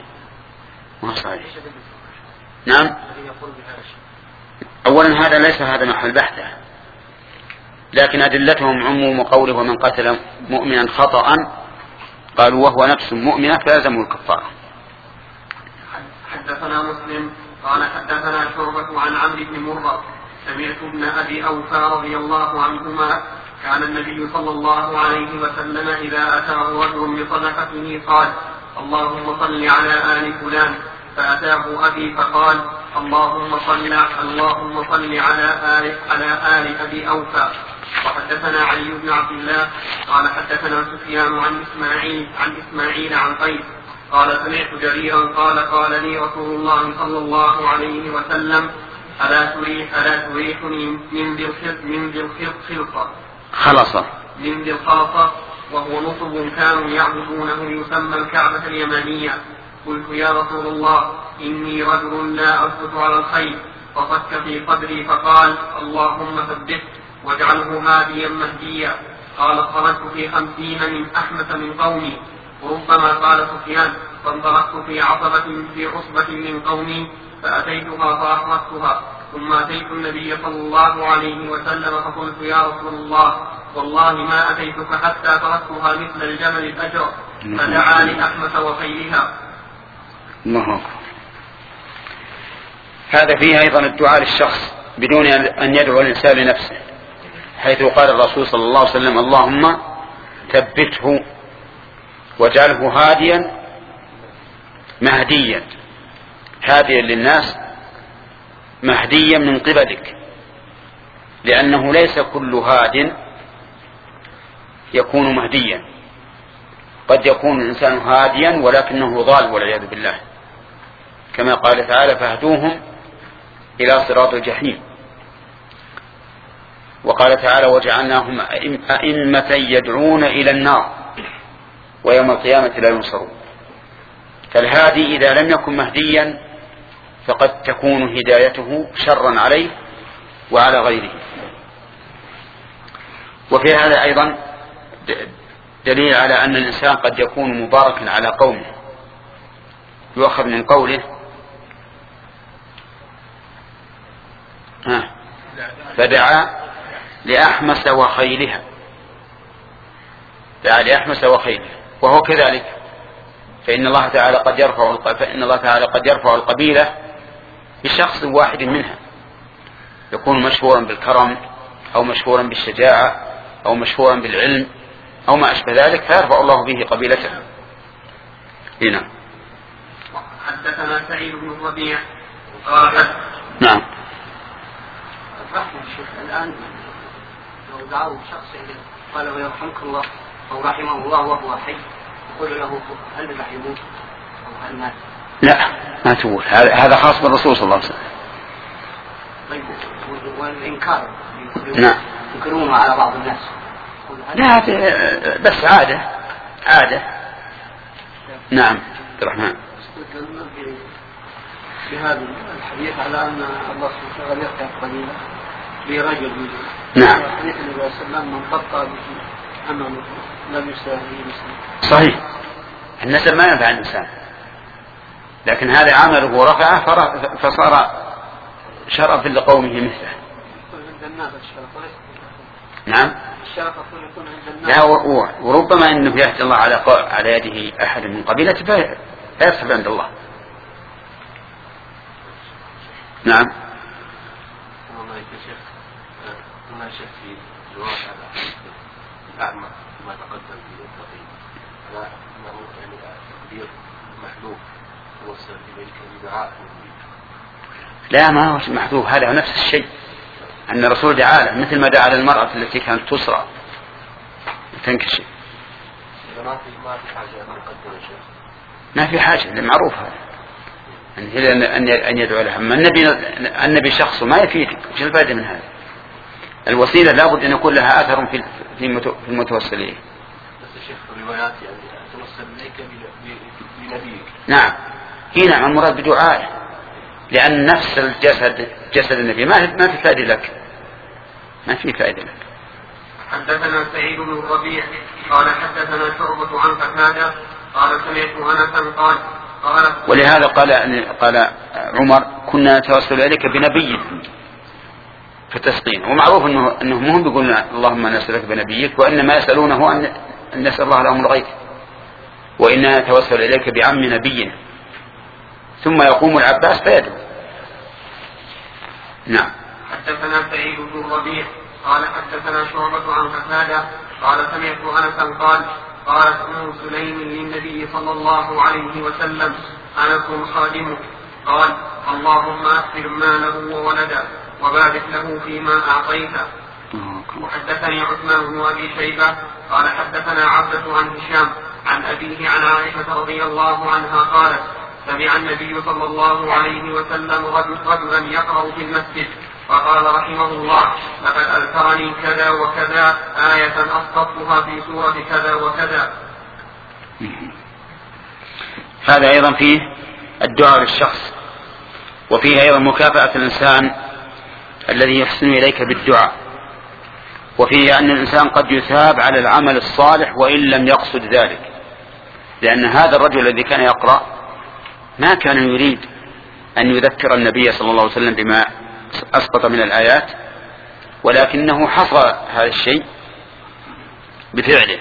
نعم. أولا هذا ليس هذا محل بحثه، لكن أدلتهم عموم قوله ومن قتل مؤمنا خطأ قالوا وهو نفس مؤمنة فلازمه الكفارة. حدثنا مسلم قال حدثنا شعبة عن عمرو بن مرة سمعت ابن أبي أوفى رضي الله عنهما كان النبي صلى الله عليه وسلم إذا أتاه رجل بصدقته قال اللهم صل على آل فلان، فأتاه أبي فقال اللهم صل على آل أبي أوفى. وحدثنا علي بن عبد الله قال حدثنا سفيان عن إسماعيل عن قيس قال سمعت جريرا قال لي رسول الله صلى الله عليه وسلم ألا تريحني من ذي الخلصة وهو نصب كانوا يعبدونه يسمى الكعبة اليمانية. قلت يا رسول الله إني رجل لا أثبت على الخير، فصك في صدري فقال اللهم ثبته واجعله هاديا مهديا. قال خرجت في 50 من أحمس من قومي، وربما قال سفيان فانطلقت في عصبة من قومي فأتيتها فأحرقتها، ثم أتيت النبي صلى الله عليه وسلم فقلت يا رسول الله والله ما أتيتك حتى تركتها مثل الجمل الأجر، فدعا لأحمس وخيرها. الله أكبر. هذا فيه أيضا الدعاء للشخص بدون أن يدعو الإنسان لنفسه، حيث قال الرسول صلى الله عليه وسلم اللهم ثبته واجعله هاديا مهديا، هاديا للناس مهديا من قبلك، لأنه ليس كل هاد يكون مهديا، قد يكون الإنسان هاديا ولكنه ضال والعياذ بالله، كما قال تعالى فاهدوهم إلى صراط الجحيم. وقال تعالى وجعلناهم أئمة يدعون إلى النار ويوم القيامة لا ينصرون. فالهادي إذا لم يكن مهديا فقد تكون هدايته شرا عليه وعلى غيره. وفي هذا أيضا دليل على أن الإنسان قد يكون مباركا على قومه، يؤخذ من قوله فدعا لأحمس وخيلها، دعا لأحمس وخيلها، وهو كذلك، فإن الله تعالى قد يرفع القبيلة بشخص واحد منها، يكون مشهورا بالكرم أو مشهورا بالشجاعة أو مشهورا بالعلم أو ما أشبه ذلك، فيرفع الله به قبيلته. هنا حدثنا سعيد بن الربيع قال نعم. رحمه الشيخ الآن لو دعوا شخص قال ويرحمك الله أو رحمه الله وهو حي يقول له هل رحموك أو هل مات؟ لا ما تقول، هذا خاص بالرسول صلى الله عليه وسلم. طيب والإنكار نعم ينكرونه على بعض الناس. لا بس عادة. نعم عبد الرحمن. في هذا الحديث على أن الله سبحانه وتعالى يرفع قليلا لرجل نعم. حديث النبي صلى الله عليه وسلم من قطع أمامه لم يستهدي مسلم. صحيح، النسب ما ينفع الإنسان، لكن هذا عمله ورفعه فصار شرفا لقومه مثله. نعم. لا وربما انه يهدي الله على يده احد من قبيلته فيرسل عند الله. نعم. والله يا شيخ ما شك في جواب على الأعمى ما تقدم في التقييم على أنه يعني تقدير محذوف توصل إليك بدعاء. لا ما هو محذوف، هذا نفس الشيء، أن الرسول دعا له مثل ما دعا للمرأة التي كانت تسرى تنكشف. ما في حاجة المعروف هذا أن يدعو لها. أما النبي شخصه ما يفيدك، وش الفائدة من هذا؟ الوسيلة لابد أن يكون لها أثر في المتوسل إليه. بس شيخ الروايات يعني توصل إليك بنبيك. نعم هنا المراد بدعائه، لأن نفس الجسد جسد النبي ما في فائدة لك، ما في فائدة لك. حدثنا سعيد بن الربيع قال حدثنا شعبة عن قتادة قال سمعت أنسا قال ولهذا قال عمر كنا نتوسل إليك بنبي في التسقين، ومعروف أنهم هم بيقولون اللهم نسألك بنبيك، وإنما يسألونه أن نسأل الله لهم الغيث، وإننا نتوسل إليك بعم نبينا، ثم يقوم العباس فيدعو. نعم. حدثنا سعيد بن الربيع قال حدثنا شعبة عن قتادة قال سمعت أنسا قالت أم سليم للنبي صلى الله عليه وسلم أنس خادمك، قال اللهم أكثر ماله وولده وبارك له فيما أعطيته. وحدثني عثمان بن أبي شيبة قال حدثنا عبدة عن هشام عن أبيه عن عائشة رضي الله عنها قالت سمع النبي صلى الله عليه وسلم رجلا يقرأ في المسجد فقال رحمه الله لقد أذكرني كذا وكذا آية أسقطتها في سورة كذا وكذا. هذا أيضا فيه الدعاء للشخص، وفيه أيضا مكافأة الإنسان الذي يحسن إليك بالدعاء، وفيه أن الإنسان قد يثاب على العمل الصالح وإن لم يقصد ذلك، لأن هذا الرجل الذي كان يقرأ ما كان يريد أن يذكر النبي صلى الله عليه وسلم بما أسقط من الآيات، ولكنه حصل هذا الشيء بفعله،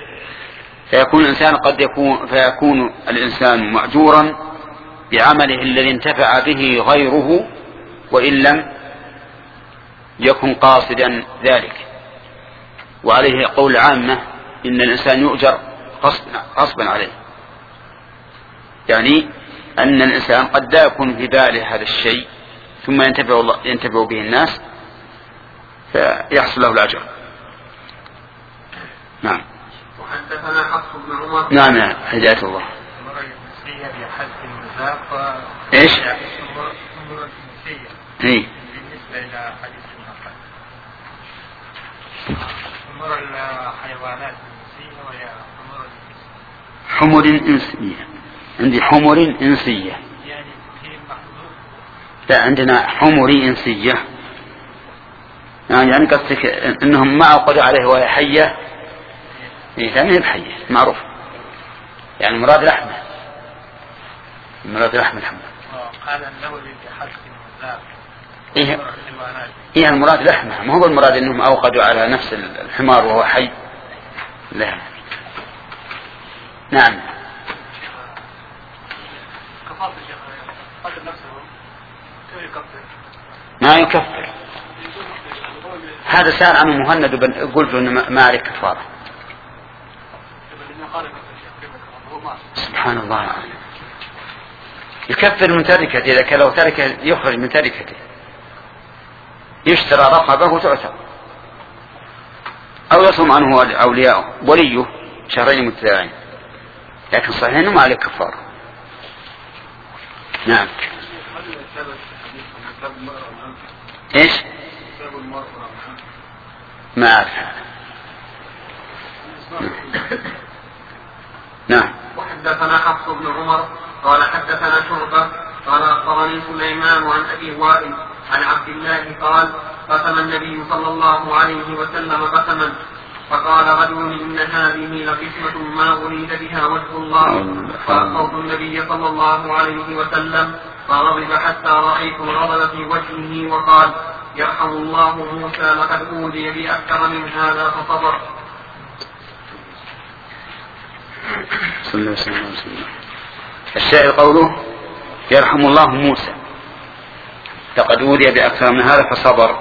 فيكون الإنسان مأجورا بعمله الذي انتفع به غيره وإن لم يكن قاصدا ذلك. وعليه قول عامة إن الإنسان يؤجر غصبا عليه، يعني أن الإنسان قد لا يكون في باله هذا الشيء ثم ينتفع به الناس فيحصل له الأجر. نعم. وحدثنا حفص بن عمر. نعم يا حجاة الله. ايش؟ ايه بالنسبة إلى حديث النقل حمر الحيوانات الإنسية وهي حمر إنسية. عندي حمر إنسية يعني هي محدود. لا عندنا حمر إنسية، يعني قصدك انهم ما عقدوا عليه وهي حية. لا ما هي بحية معروف، يعني مراد لحمه، مراد لحم الحمر. قال انه لحسن المذاق. إيه المراد لحمه، ما هو المراد انهم اوقدوا على نفس الحمار وهو حي. لا. نعم. ما يكفر. هذا سأل عنه مهند قلت له ما عليك كفارة. سبحان الله. يكفر من تركته، إذا كان لو تركه يخرج من تركته، يشترى رقبه وتعتق، أو يصوم عنه أولياءه وليه شهرين متتابعين، لكن صحيح أنه ما عليه كفارة. نعم. ايش؟ ما أعرف هذا. نعم. وحدثنا حفص بن عمر قال حدثنا شعبة قال أخبرني سليمان عن أبي وائل عن عبد الله قال قسم النبي صلى الله عليه وسلم قسما فقال رجل إن هذه لقسمة ما أريد بها وجه الله، فأخبرت النبي صلى الله عليه وسلم فغضب حتى رأيت الغضب في وجهه وقال يرحم الله موسى لقد أوذي بأكثر من هذا فصبر. صلى الله عليه وسلم. الشاعر قوله يرحم الله موسى لقد أوذي بأكثر من هذا فصبر،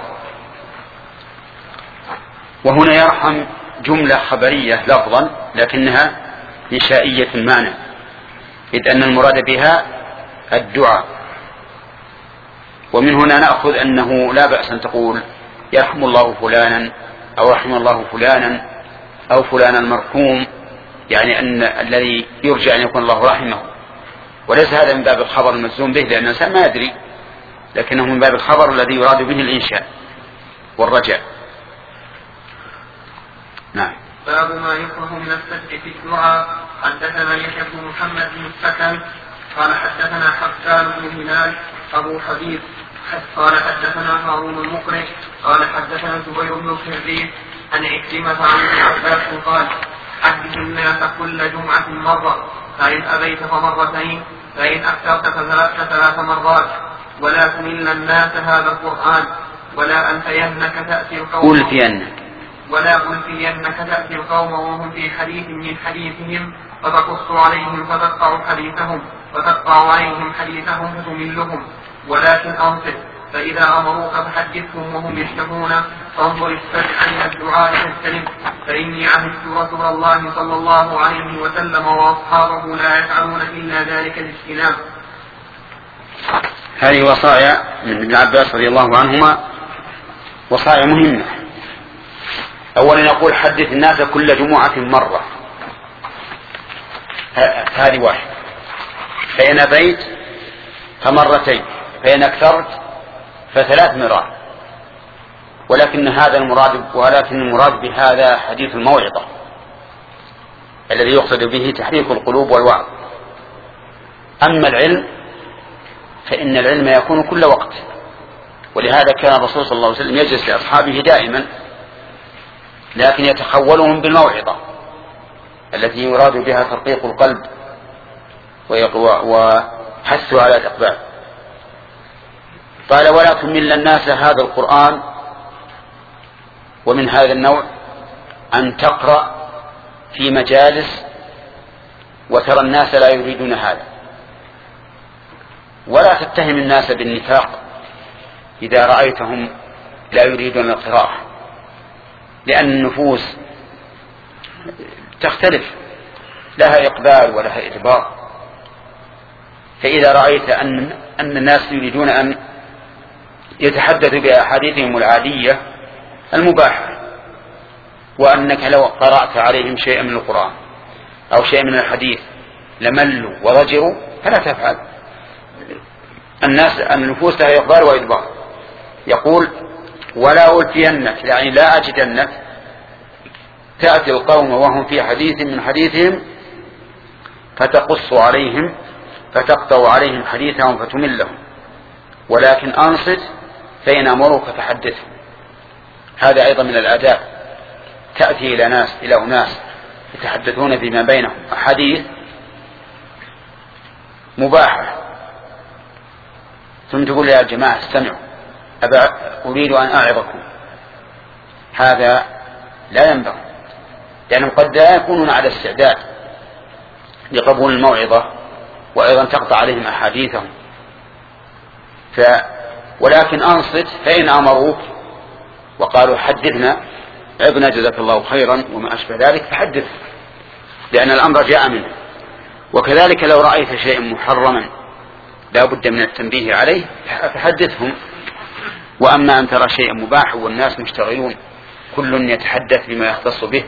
وهنا يرحم جملة خبرية لفظا لكنها إنشائية المعنى، إذ أن المراد بها الدعاء. ومن هنا نأخذ أنه لا بأس أن تقول يرحم الله فلانا أو رحم الله فلانا أو فلانا المرحوم، يعني أن الذي يرجى أن يكون الله رحمه، وليس هذا من باب الخبر المجزوم به لأن الإنسان ما يدري، لكنه من باب الخبر الذي يراد به الإنشاء والرجاء. نعم. باب ما يكره من السجد في الدعاء. حدثنا يحيى بن محمد بن السكن قال حدثنا حسان بن هلال أبو حبيب قال حدثنا هارون المقرئ قال حدثنا زبير بن الخريف عن عكرمة عن ابن عباس قال حدث الناس كل جمعة مرة فإن أبيت فمرتين فإن أكثرت ثلاث مرات ولا تمل الناس هذا القرآن ولا ألفينك تأتي القوم وهم في حديث من حديثهم فتقص عليهم فتقطع عليهم حديثهم فتملهم ولكن أنصت فإذا أمروك فحدثهم وهم يشتكون فانظر السجع من الدعاء تستلم فإني عهدت رسول الله صلى الله عليه وسلم وأصحابه لا يفعلون إلا ذلك الاجتناب. هذه وصايا من ابن عباس رضي الله عنهما، وصايا مهمة. أولا يقول حدث الناس كل جمعة مرة، هذه واحد، فإن أبيت فمرتين، فإن أكثرت فثلاث مرات. ولكن المراد بهذا حديث الموعظة الذي يقصد به تحريك القلوب والوعظ. أما العلم فإن العلم يكون كل وقت، ولهذا كان الرسول صلى الله عليه وسلم يجلس لأصحابه دائما، لكن يتخولهم بالموعظة التي يراد بها ترقيق القلب وحثه على الإقبال. قال ولا تمل الناس هذا القرآن. ومن هذا النوع أن تقرأ في مجالس وترى الناس لا يريدون هذا، ولا تتهم الناس بالنفاق إذا رأيتهم لا يريدون القراءة، لأن النفوس تختلف، لها إقبال ولها إدبار. فإذا رأيت أن الناس يريدون أن يتحدثوا بأحاديثهم العادية المباحة، وأنك لو قرأت عليهم شيئا من القرآن أو شيئا من الحديث لملوا وضجروا، فلا تفعل. النفوس لها إقبال وإدبار. يقول ولا ألفينك، يعني لا أجدنك تأتي القوم وهم في حديث من حديثهم فتقص عليهم فتقطع عليهم حديثهم فتملهم، ولكن أنصت فإن أمروك فحدثهم. هذا أيضا من الآداب. تأتي إلى أناس يتحدثون فيما بينهم أحاديث مباحة، ثم تقول يا جماعة استمعوا أريد أن أعظكم. هذا لا ينبغي، لأنهم قد لا يكونون على استعداد لقبول الموعظة، وأيضا تقطع عليهم أحاديثهم. ولكن أنصت فإن أمروك وقالوا حدثنا عظنا جزاك الله خيرا وما أشبه ذلك فحدث، لأن الأمر جاء منه. وكذلك لو رأيت شيئا محرما لا بد من التنبيه عليه فحدثهم. وأما أن ترى شيئا مباح والناس مشتغلون كل يتحدث بما يختص به،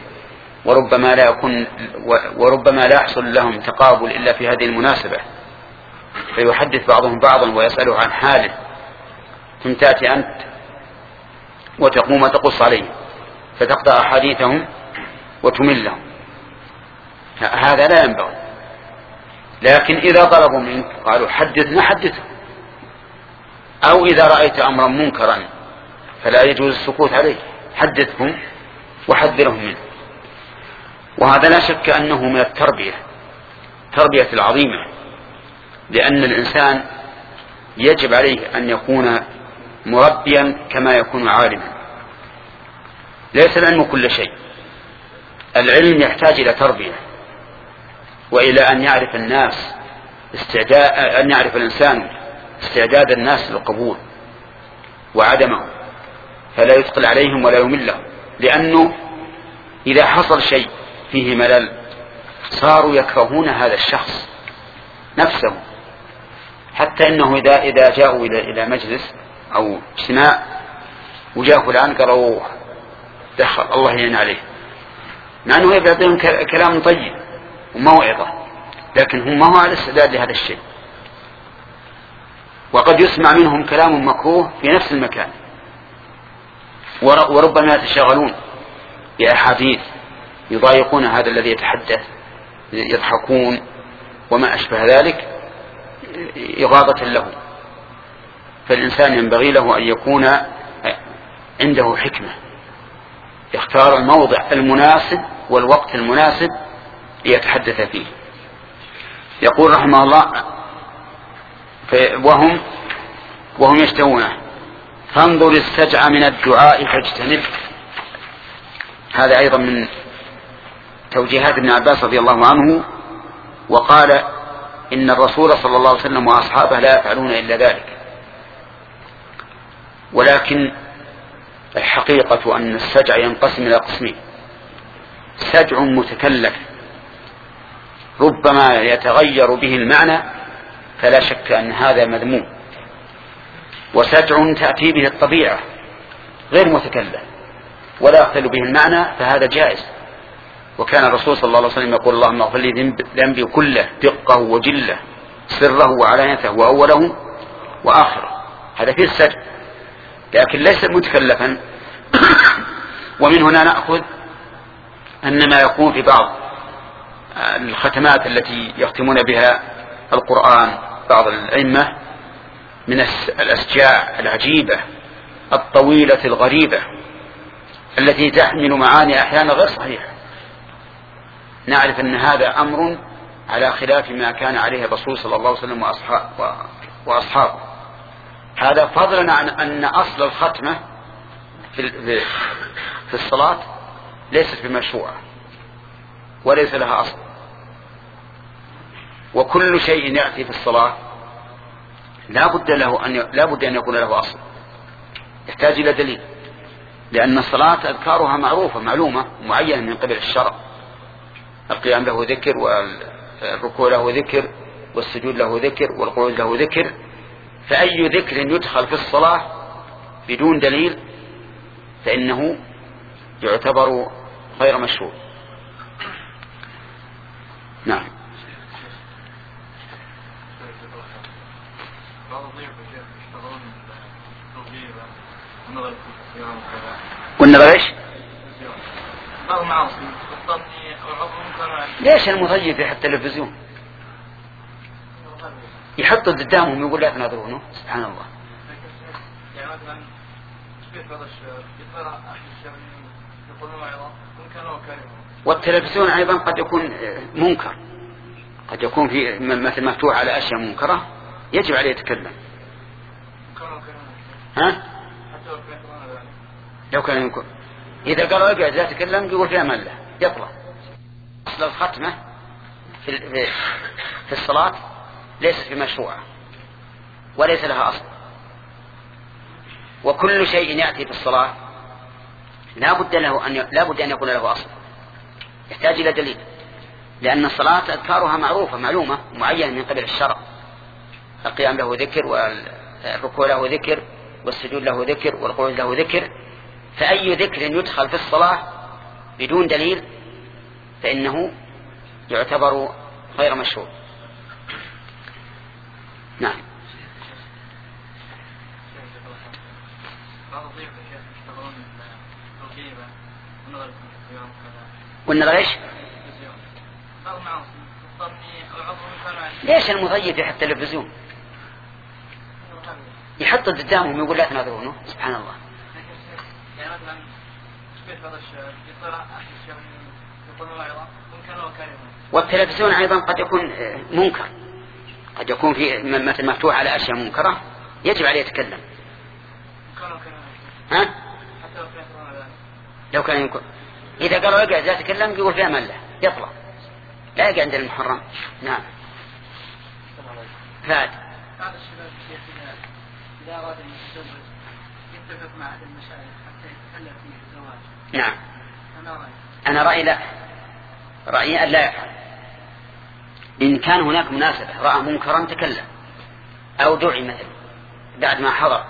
وربما لا يحصل لهم تقابل إلا في هذه المناسبة، فيحدث بعضهم بعضا ويسأله عن حاله، ثم تأتي أنت وتقوم وتقص عليه فتقطع حديثهم وتملهم. هذا لا ينبغي. لكن إذا طلبوا منك قالوا حدثنا حدثهم، أو إذا رأيت أمرا منكرا فلا يجوز السكوت عليه، حدثهم وحذرهم منه. وهذا لا شك أنه من التربية العظيمة، لأن الإنسان يجب عليه أن يكون مربيا كما يكون عالما. ليس العلم كل شيء، العلم يحتاج إلى تربية، وإلى أن يعرف الإنسان استعداد الناس للقبول وعدمه، فلا يثقل عليهم ولا يملهم. لأنه إذا حصل شيء فيه ملل صاروا يكرهون هذا الشخص نفسه، حتى إنه إذا جاءوا إلى مجلس أو اجتماع وجاء فلان قالوا دخل الله يعين عليه، مع أنه يعطيهم كلام طيب وموعظة، لكن هم ما هو على استعداد لهذا الشيء. وقد يسمع منهم كلام مكروه في نفس المكان، وربما يتشاغلون بأحاديث يضايقون هذا الذي يتحدث، يضحكون وما أشبه ذلك إغاظة له. فالإنسان ينبغي له أن يكون عنده حكمة، يختار الموضع المناسب والوقت المناسب ليتحدث فيه. يقول رحمه الله وهم يشتهونه فانظر السجع من الدعاء فاجتنب. هذا أيضا من توجيهات ابن عباس رضي الله عنه، وقال إن الرسول صلى الله عليه وسلم وأصحابه لا يفعلون إلا ذلك. ولكن الحقيقة أن السجع ينقسم إلى قسمين: سجع متكلف ربما يتغير به المعنى فلا شك أن هذا مذموم، وسجع تأتي به الطبيعة غير متكلف ولا يختل به المعنى فهذا جائز. وكان الرسول صلى الله عليه وسلم يقول: اللهم اغفر لي ذنبي كله دقه وجله سره وعلانيته وأوله وآخره. هذا فيه السجع لكن ليس متكلفا. ومن هنا نأخذ أن ما يكون في بعض الختمات التي يختمون بها القرآن بعض الأئمة من الأسجاع العجيبة الطويلة الغريبة التي تحمل معاني أحيانا غير صحيحة، نعرف أن هذا أمر على خلاف ما كان عليه الرسول صلى الله عليه وسلم وأصحابه. هذا فضلا عن أن أصل الختمة في الصلاة ليست بمشروعة وليس لها أصل. وكل شيء يأتي في الصلاة لا بد أن يكون له أصل، يحتاج إلى دليل، لأن الصلاة أذكارها معروفة معلومة معينة من قبل الشرع. القيام له ذكر، والركوع له ذكر، والسجود له ذكر، والقعود له ذكر. فأي ذكر يدخل في الصلاة بدون دليل فإنه يعتبر غير مشروع. نعم. والنظر ايش؟ ليش المضيف يحط التلفزيون يحط قدامهم يقول لا تناظرونه؟ سبحان الله. والتلفزيون ايضا قد يكون منكر، قد يكون في مثل مفتوح على اشياء منكره يجب عليه يتكلم. ها؟ لو كان يمكن إذا قالوا يقعد لا تكلم يقول فيها ملة يطلع. أصل الختمة في الصلاة ليست بمشروعة وليس لها أصل. وكل شيء يأتي في الصلاة لا بد أن يكون له أصل، يحتاج إلى دليل، لأن الصلاة أذكارها معروفة معلومة معينة من قبل الشرع. القيام له ذكر، والركوع له ذكر، والسجود له ذكر، والقعود له ذكر. فأي ذكر يدخل في الصلاة بدون دليل فإنه يعتبر غير مشروع. نعم. والنظر ايش؟ ليش المضيف يحط التلفزيون يحط قدامهم يقول لا تناظرونه؟ سبحان الله. والتلفزيون أيضا قد يكون منكر، قد يكون في مثل مفتوح على أشياء منكرة يجب عليه يتكلم. ها؟ لو كان يمكن إذا قالوا يقعد لا تكلم يقول فيها ملة يطلع لا يقعد عند المحرم. نعم. فهد هذا الشباب إذا أراد أن يتزوج يتفق مع أحد المشايخ حتى يتكلم في الزواج. نعم. أنا رأيي لا، رأيي أن لا يفعل. إن كان هناك مناسبة رأى منكرا تكلم، أو دعي مثلا بعد ما حضر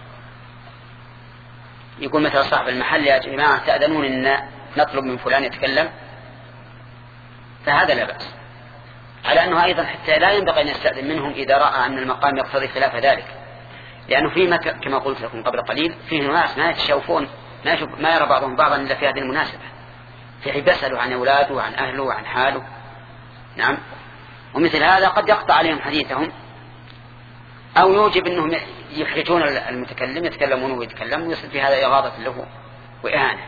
يقول مثلا صاحب المحل يا جماعة تأذنون إن نطلب من فلان يتكلم، فهذا لا بأس. على أنه أيضا حتى لا ينبغي أن يستأذن منهم إذا رأى أن المقام يقتضي خلاف ذلك، لأنه فيما كما قلت لكم قبل قليل فيه ناس ما يتشوفون ما يرى بعضهم بعضا إلا في هذه المناسبة، في بيسألوا عن أولاده وعن أهله وعن حاله. نعم. ومثل هذا قد يقطع عليهم حديثهم أو يوجب أنهم يحرجون المتكلم يتكلمون ويتكلمون ويصل في هذا إغاظة له وإهانة.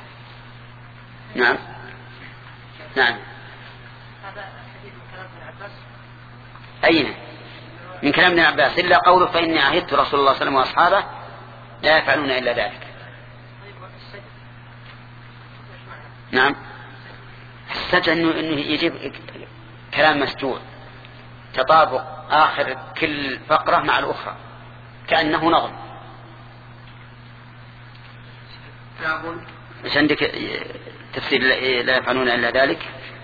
نعم. نعم. أين من كلام ابن عباس إلا قوله فإني عهدت رسول الله صلى الله عليه وسلم وأصحابه لا يفعلون إلا ذلك. نعم. السجع أنه يجيب كلام مسجوع تطابق آخر كل فقرة مع الأخرى كأنه نظم. إيش عندك تفسير لا يفعلون إلا ذلك؟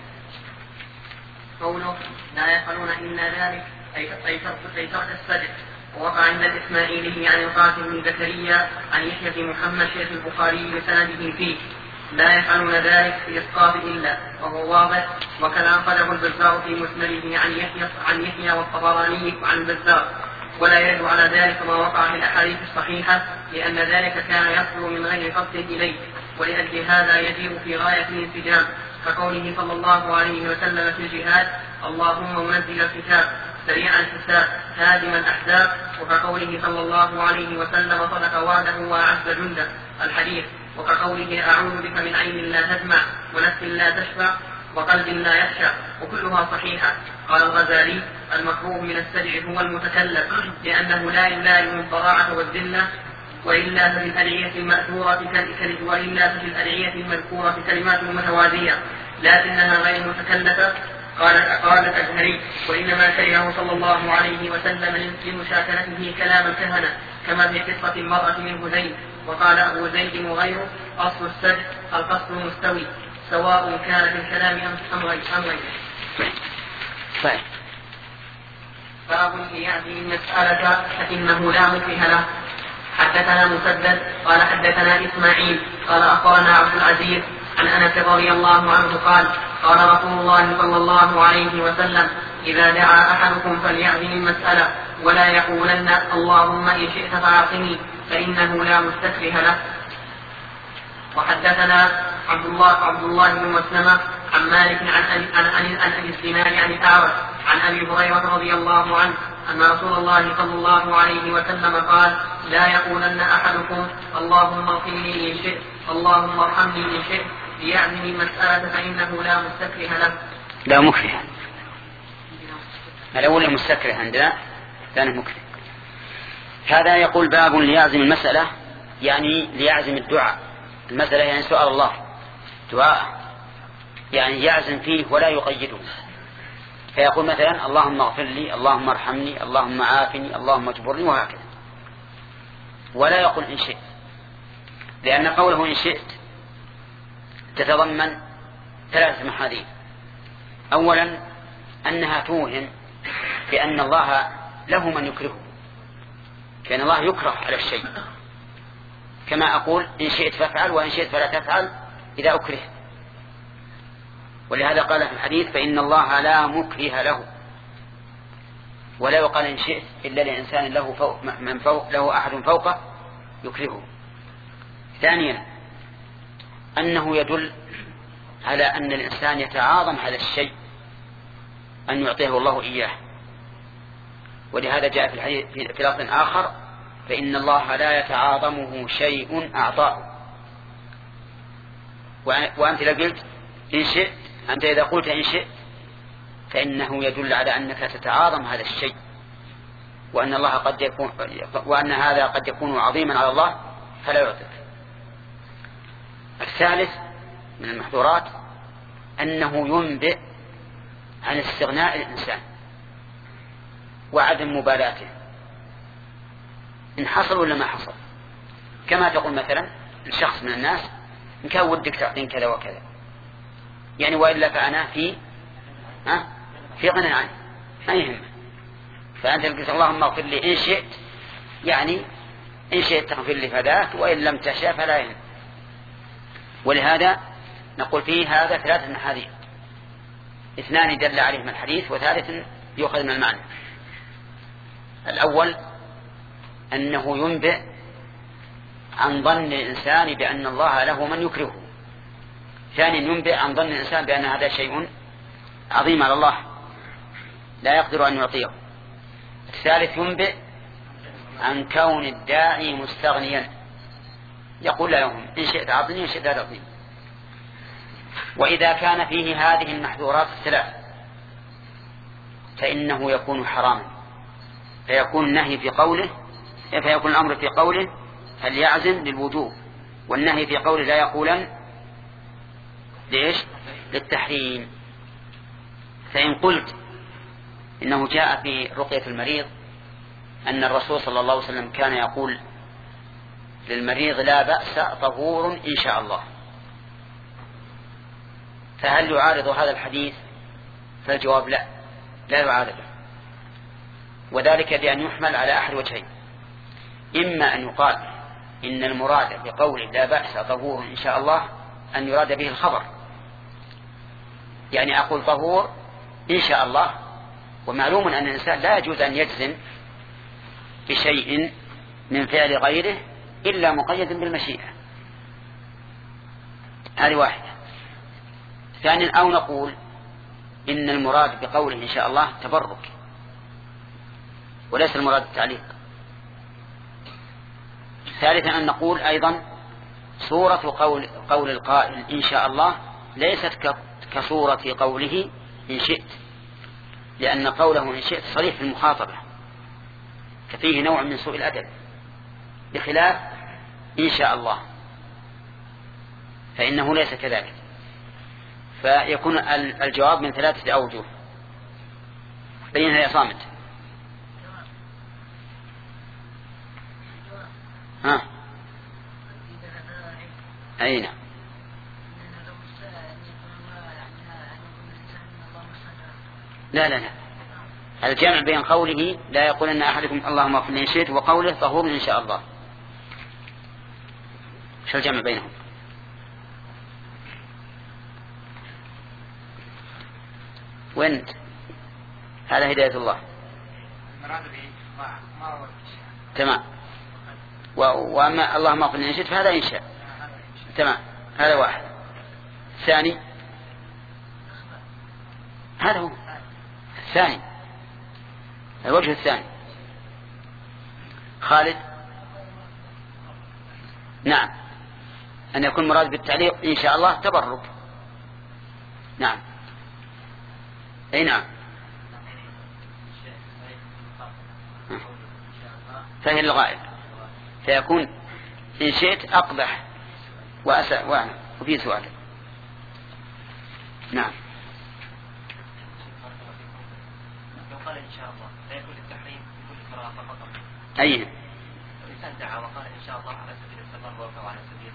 قوله لا يفعلون إلا ذلك أي ترك السجع. ووقع عند الإسماعيلي عن القاسم بن زكريا عن يحيى بن محمد شيخ البخاري بسنده فيه لا يفعلون ذلك في إسقاط إلا وهو واضح. وكذا أنقله البزار في مسنده عن يحيى والطبراني عن البزار. ولا يرد على ذلك ما وقع في الأحاديث الصحيحة لأن ذلك كان يصل من غير قصد إليه. ولأجل هذا يجيء في غاية الانسجام كقوله صلى الله عليه وسلم في الجهاد اللهم منزل الكتاب سريع الحساب هادم الأحزاب. وكقوله صلى الله عليه وسلم صدق وعده وأعز جنده الحديث. وكقوله أعوذ بك من عين لا تدمع ونفس لا تشبع وقلب لا يخشع وكلها صحيحة. قال الغزالي المكروه من السجع هو المتكلم لأنه لا يلائم الضراعة والذلة وإلا في الأدعية المذكورة كلمات متوازية لكنها غير متكلفة. قال الأزهري وإنما كرهه صلى الله عليه وسلم لمشاكلته كلام الكهنة كما في قصة المرأة من هذيل. وقال أبو زيد وغيره أصل السجع القصد المستوي سواء كان في الكلام أم غيره. باب ليعزم المسألة فإنه لا مكره له. حدثنا مسدد قال حدثنا إسماعيل قال أخبرنا عبد العزيز عن أنس رضي الله عنه قال قال رسول الله صلى الله عليه وسلم إذا دعا أحدكم فليعزم المسألة ولا يقولن اللهم إن شئت فأعطني فإنه لا مستكره له. وحدثنا عبد الله بن مسلمة عن مالك عن أبي الزناد عن الأعرج عن أبي هريرة رضي الله عنه أن رسول الله صلى الله عليه وسلم قال لا يقولن أحدكم اللهم اغفر لي إن شئت اللهم ارحمني إن شئت ليعزم المسألة فإنه لا مستكره له. لا مكره. الأول مستكره عندنا ثاني مكره. هذا يقول باب ليعزم المسألة يعني ليعزم الدعاء. المسألة يعني سؤال الله دعاء يعني يعزم فيه ولا يقيده. فيقول مثلا اللهم اغفر لي اللهم ارحمني اللهم عافني اللهم اجبرني وهكذا ولا يقول إن شئت لأن قوله إن شئت تتضمن ثلاث محاذير. أولا أنها توهم بأن الله له من يكرهه كأن الله يكره على الشيء كما أقول إن شئت فافعل وإن شئت فلا تفعل إذا أكره. ولهذا قال في الحديث فإن الله لا مكره له ولا يقال إن شئت إلا لإنسان له أحد فوقه يكرهه. ثانيا أنه يدل على أن الإنسان يتعاظم هذا الشيء أن يعطيه الله إياه. ولهذا جاء في الحديث في لفظ آخر فإن الله لا يتعاظمه شيء أعطاه. وأنت إذا قلت إن شئت أنت إذا قلت إن شئت فإنه يدل على أنك تتعاظم هذا الشيء وأن الله وأن هذا قد يكون عظيما على الله فلا يعطيك. الثالث من المحظورات أنه ينبئ عن استغناء الإنسان وعدم مبالاته إن حصل ولا ما حصل. كما تقول مثلا الشخص من الناس إن كان ودك تعطين كذا وكذا يعني وإلا فأنا في غنى عنه ما يهم. فأنت قلت اللهم اغفر لي إن شئت يعني إن شئت تغفر لي فذاك وإن لم تشاء فلا يهم. ولهذا نقول فيه هذا ثلاثة محاذير اثنان دل عليهم الحديث وثالث يؤخذ من المعنى. الأول أنه ينبئ عن ظن الإنسان بأن الله له من يكرهه. ثانيا ينبئ عن ظن الإنسان بأن هذا شيء عظيم على الله لا يقدر أن يعطيه. الثالث ينبئ عن كون الداعي مستغنيا يقول لهم إن شئت أعطني وإن شئت لا تعطني. وإذا كان فيه هذه المحظورات الثلاث فإنه يكون حراما، فيكون النهي في قوله، فيكون الأمر في قوله فليعزم للوجوب، والنهي في قوله لا يقولن ليش؟ للتحريم. فإن قلت إنه جاء في رقية المريض أن الرسول صلى الله عليه وسلم كان يقول للمريض لا بأس طهور إن شاء الله، فهل يعارض هذا الحديث؟ فالجواب لا يعارضه، وذلك بأن يحمل على أحد وجهين: إما أن يقال إن المراد بقول لا بأس طهور إن شاء الله أن يراد به الخبر، يعني أقول طهور إن شاء الله، ومعلوم أن الإنسان لا يجوز أن يجزم بشيء من فعل غيره إلا مقيدا بالمشيئة. هذه واحدة. ثانيا أو نقول إن المراد بقوله إن شاء الله تبرك وليس المراد التعليق. ثالثا أن نقول أيضا صورة قول القائل إن شاء الله ليست كصورة قوله إن شئت، لأن قوله إن شئت صريح في المخاطبة ففيه نوع من سوء الأدب، بخلاف إن شاء الله فإنه ليس كذلك. فيكون الجواب من 3 أوجه. بينها يا صامت. ها أين؟ لا الجمع بين قوله لا يقول أن أحدكم اللهم اغفر لي إن شئت وقوله طهور إن شاء الله، شو الجمع بينهم؟ وانت هذا هداية الله تمام، وأما اللهم اغفر لي إن شئت فهذا إن شاء تمام. هذا واحد. ثاني هذا هو الثاني، الوجه الثاني. خالد نعم أن يكون مراد بالتعليق إن شاء الله تبرك. نعم أي نعم فهي الغائب، فيكون إن شئت أقبح وأسأل وفي سؤال. نعم لو قال إن شاء الله لا يكون التحريم يكون الكراهة فقط. أي الإنسان دعا وقال إن شاء الله على سبيل التبرك أو على سبيل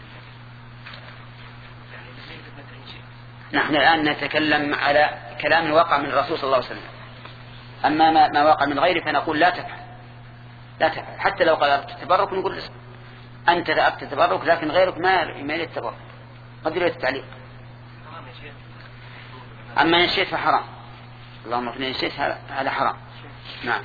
يعني ليس مثل إن شئت. نحن الآن نتكلم على كلام وقع من الرسول صلى الله عليه وسلم، أما ما وقع من غيره فنقول لا تفعل حتى لو قال التبرك نقول أنت ذهبت التبرك لكن غيرك ما يريد التبرك، قد يريد التعليق. أما إن شئت فحرام، اللهم اغفر لي إن شئت هذا حرام. نعم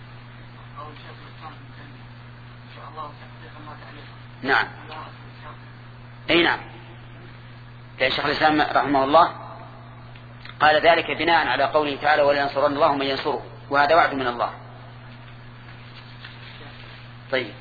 نعم أي نعم. كان شيخ الإسلام رحمه الله قال ذلك بناء على قوله تعالى ولا ينصرن الله من ينصره، وهذا وعد من الله. طيب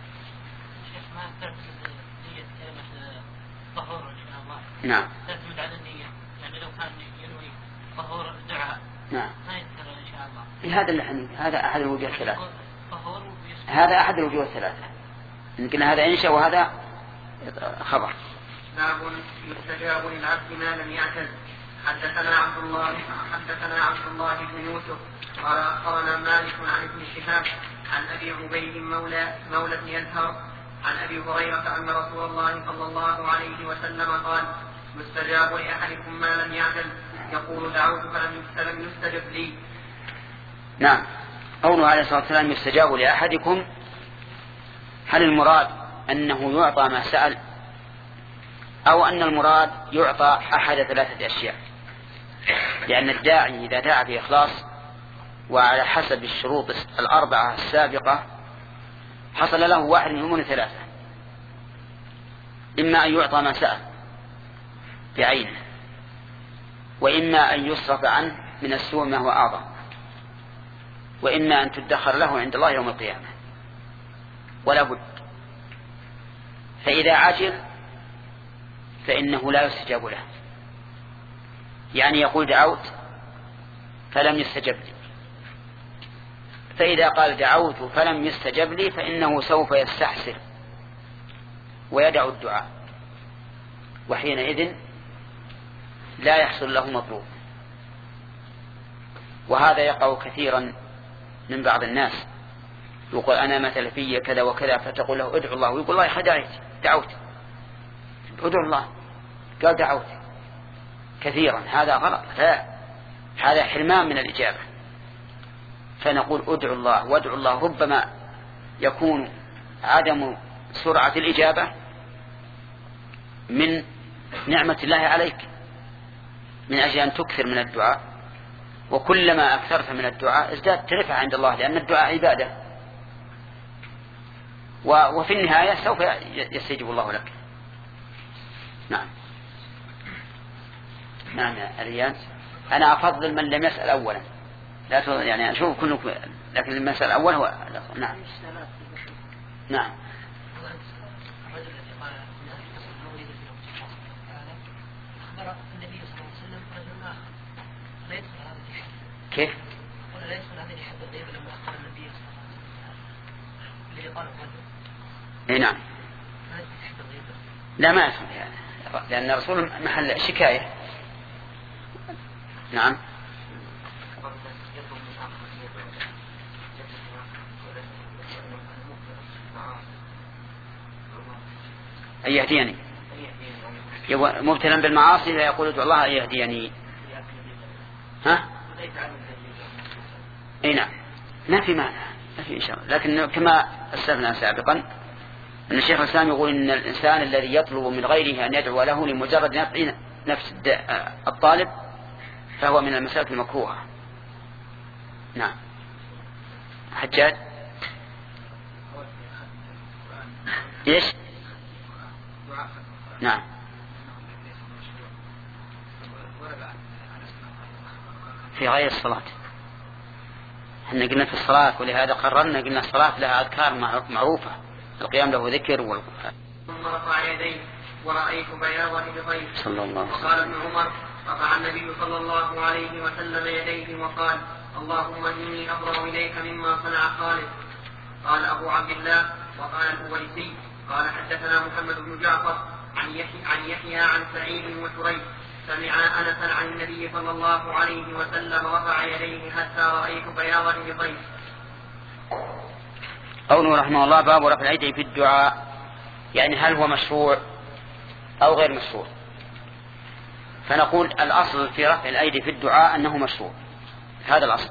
نعم تعتمد على النية، يعني لو كان ينوي طهور الدعاء نعم ما يذكر إن شاء الله. هذا أحد الوجوه الثلاثة. هذا أحد الوجوه الثلاثة، يمكن هذا إنشاء وهذا خبر. باب يستجاب للعبد ما لم يعتد. حدثنا عبد الله بن يوسف قال أخبرنا مالك عن ابن شهاب عن أبي عبيد مولى بن يزهر عن أبي هريرة أن رسول الله صلى الله عليه وسلم قال يستجاب لأحدكم ما لم يعتد يقول دعوت فلم يستجب لي. نعم قوله عليه الصلاة والسلام يستجاب لأحدكم، هل المراد أنه يعطى ما سأل أو أن المراد يعطى أحد 3 أشياء؟ لأن الداعي إذا دعا بإخلاص وعلى حسب الشروط 4 السابقة حصل له واحد من 3: إما أن يعطى ما سأل، بعينه، وإما أن يصرف عنه من السوء ما هو أعظم، وإما أن تدخر له عند الله يوم القيامة، ولا بد. فإذا عجل فإنه لا يستجاب له، يعني يقول دعوت فلم يستجب لي، فإذا قال دعوت فلم يستجب لي فإنه سوف يستحسر ويدع الدعاء، وحينئذ لا يحصل له مطلوب. وهذا يقع كثيرا من بعض الناس، يقول أنا مثل في كذا وكذا، فتقول له ادعو الله، ويقول الله دعوت ادعو الله، قال دعوت كثيرا، هذا غلط، هذا حرمان من الإجابة. فنقول ادعو الله وادعو الله، ربما يكون عدم سرعة الإجابة من نعمة الله عليك، من أجل أن تكثر من الدعاء، وكلما أكثرت من الدعاء ازدادت رفعة عند الله، لأن الدعاء عبادة، وفي النهاية سوف يستجيب الله لك. نعم يا ريان، أنا أفضل من لم يسأل أولا، لا يعني أشوف كلكم، لكن لما يسأل أول هو. نعم كيف؟ ولا لا يدخل هذا الحد الغيب لما أخبر النبي صلى الله عليه وسلم اللي قال الرجل؟ اي نعم. لا ما يدخل يعني، لأن الرسول محل شكاية. نعم. أن يهديني، مبتلا بالمعاصي فيقول ادعو الله أن يهديني. ها؟ اي نعم، ما في معنى، ما في إن شاء الله. لكن كما أسلفنا سابقا أن الشيخ الإسلام يقول إن الإنسان الذي يطلب من غيره أن يدعو له لمجرد نفس الطالب فهو من المسائل المكروهة. نعم. حجاج ايش؟ نعم. في غير الصلاة، احنا قلنا في الصلاة، ولهذا قررنا قلنا الصلاة لها أذكار معروفة، القيام له ذكر ثم رفع يديه ورأيت بياض بضيف. صلى الله عليه وسلم. وقال ابن عمر رفع النبي صلى الله عليه وسلم يديه وقال اللهم إني أبرأ إليك مما صنع خالد. قال أبو عبد الله وقال الأويسي قال حدثنا محمد بن جعفر عن يحيى عن سعيد وشريح سمع أنسا عن النبي صلى الله عليه وسلم رفع يديه حتى رأيت بياضا بضيف. قوله رحمه الله باب رفع الأيدي في الدعاء، يعني هل هو مشروع أو غير مشروع؟ فنقول الأصل في رفع الأيدي في الدعاء أنه مشروع، هذا الأصل،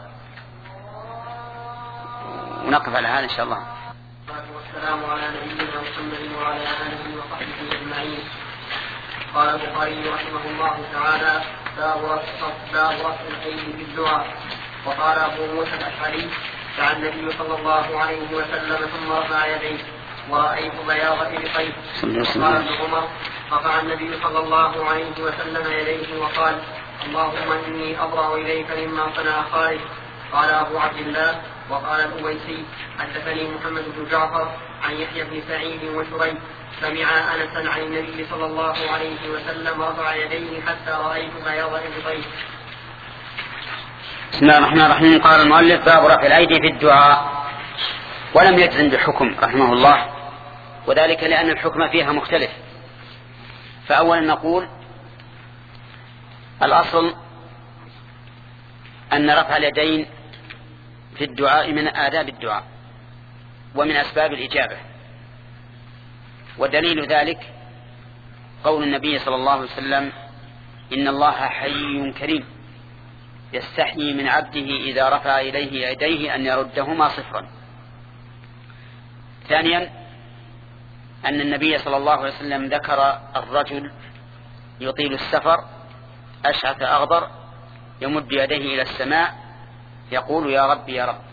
ونقف على هذا إن شاء الله. والسلام على نبينا محمد وعلى آله وصحبه أجمعين. قال البخاري رحمه الله تعالى باب رفع الأيدي في الدعاء. وقال أبو موسى الأشعري دعا النبي صلى الله عليه وسلم ثم رفع يديه ورأيت بياض إبطيه. وقال ابن عمر رفع النبي صلى الله عليه وسلم يديه وقال اللهم إني أبرأ إليك مما صنع خالد. قال أبو عبد الله وقال الأويسي حدثني محمد بن جعفر عن يحيى بن سعيد وشريح سمع أنسا عن النبي صلى الله عليه وسلم رفع يديه حتى رأيت بياض إبطيه. بسم الله الرحمن الرحيم. قال المؤلف باب رفع الأيدي في الدعاء، ولم يجزم بحكم رحمه الله، وذلك لأن الحكم فيها مختلف. فأولا نقول الأصل أن رفع اليدين في الدعاء من آداب الدعاء ومن أسباب الإجابة، ودليل ذلك قول النبي صلى الله عليه وسلم إن الله حي كريم يستحيي من عبده إذا رفع إليه يديه أن يردهما صفرا. ثانيا أن النبي صلى الله عليه وسلم ذكر الرجل يطيل السفر أشعث أغبر يمد يديه إلى السماء يقول يا رب يا رب.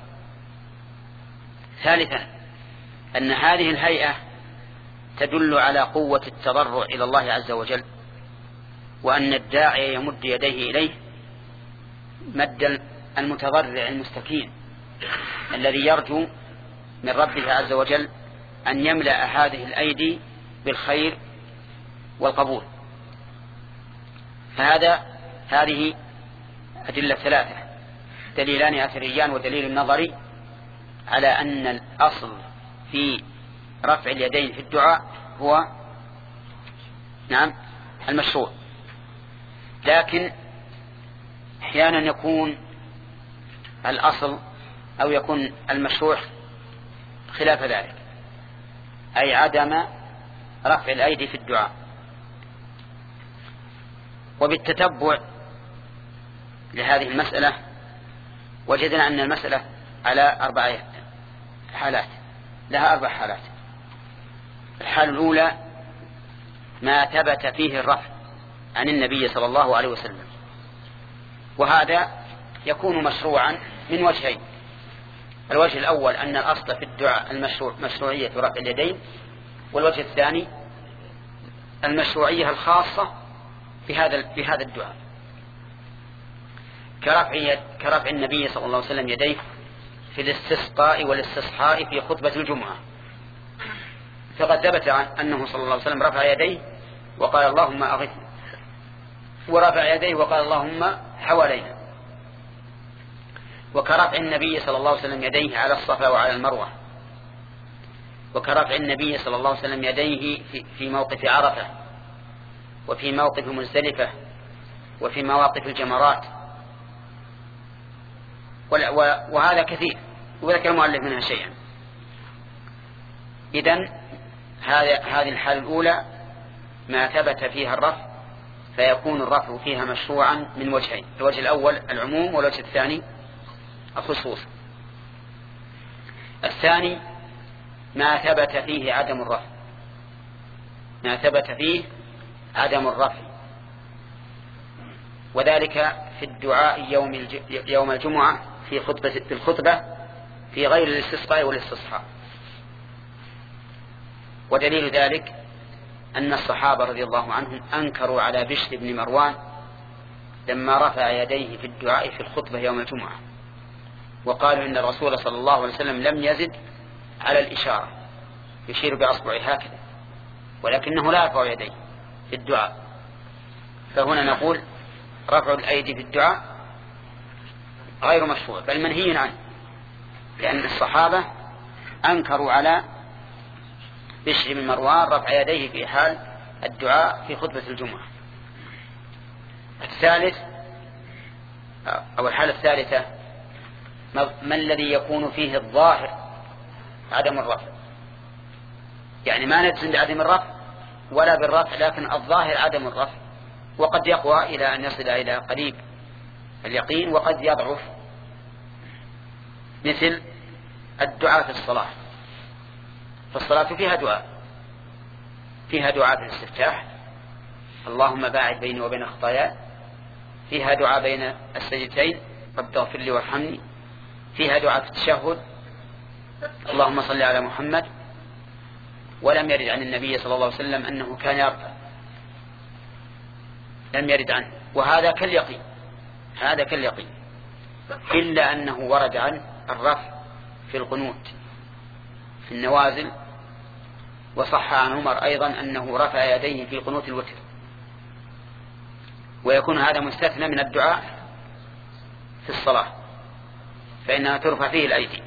ثالثا أن هذه الهيئة تدل على قوة التضرع إلى الله عز وجل، وأن الداعي يمد يديه إليه مد المتضرع المستكين الذي يرجو من ربه عز وجل أن يملأ هذه الأيدي بالخير والقبول. هذه أدلة ثلاثة: دليلان أثريان ودليل نظري على أن الأصل في رفع اليدين في الدعاء هو المشروع. لكن أحيانا يكون الأصل أو يكون المشروع خلاف ذلك، أي عدم رفع الأيدي في الدعاء. وبالتتبع لهذه المسألة وجدنا أن المسألة على 4 حالات، لها 4 حالات. الحالة الأولى ما ثبت فيه الرفع عن النبي صلى الله عليه وسلم، وهذا يكون مشروعا من وجهين: الوجه الأول أن الأصل في الدعاء مشروعية رفع اليدين، والوجه الثاني المشروعية الخاصة بهذا الدعاء، كرفع النبي صلى الله عليه وسلم يديه في الاستسقاء والاستصحاء في خطبة الجمعة، فقد ثبت أنه صلى الله عليه وسلم رفع يديه وقال اللهم أغثنا، ورفع يديه وقال اللهم حوالينا. وكرفع النبي صلى الله عليه وسلم يديه على الصفا وعلى المروة، وكرفع النبي صلى الله عليه وسلم يديه في موقف عرفة، وفي موقف مزدلفة، وفي مواقف الجمرات، وهذا كثير، وذكر المؤلف منها شيئا. إذن هذه الحالة الأولى ما ثبت فيها الرفع، فيكون الرفع فيها مشروعا من وجهين: الوجه الأول العموم، والوجه الثاني الخصوص. الثاني ما ثبت فيه عدم الرفع، ما ثبت فيه عدم الرفع، وذلك في الدعاء يوم الجمعة في الخطبة في غير الاستسقاء والاستصحاء. ودليل ذلك أن الصحابة رضي الله عنهم أنكروا على بشر بن مروان لما رفع يديه في الدعاء في الخطبة يوم الجمعة، وقالوا إن الرسول صلى الله عليه وسلم لم يزد على الإشارة، يشير بأصبعه هكذا، ولكنه لا يرفع يديه في الدعاء. فهنا نقول رفع الأيدي في الدعاء غير مشروع، بل منهي عنه، لأن الصحابة أنكروا على بشر بن مروان رفع يديه في حال الدعاء في خطبة الجمعة. الثالث أو الحالة الثالثة ما الذي يكون فيه الظاهر عدم الرفع، يعني ما نجزم بعدم الرفع ولا بالرفع، لكن الظاهر عدم الرفع، وقد يقوى إلى أن يصل إلى قريب اليقين وقد يضعف، مثل الدعاء في الصلاة. فالصلاة فيها دعاء في الاستفتاح: اللهم باعد بيني وبين خطاياي، فيها دعاء بين السجدتين: رب اغفر لي وارحمني، فيها دعاء في التشهد: اللهم صل على محمد. ولم يرد عن النبي صلى الله عليه وسلم أنه كان يرفع، لم يرد عنه، وهذا كاليقين، هذا كاليقين، إلا أنه ورد عن الرفع في القنوت في النوازل، وصح عن عمر أيضا أنه رفع يديه في قنوت الوتر، ويكون هذا مستثنى من الدعاء في الصلاة، فإنها ترفع فيه الأيدي.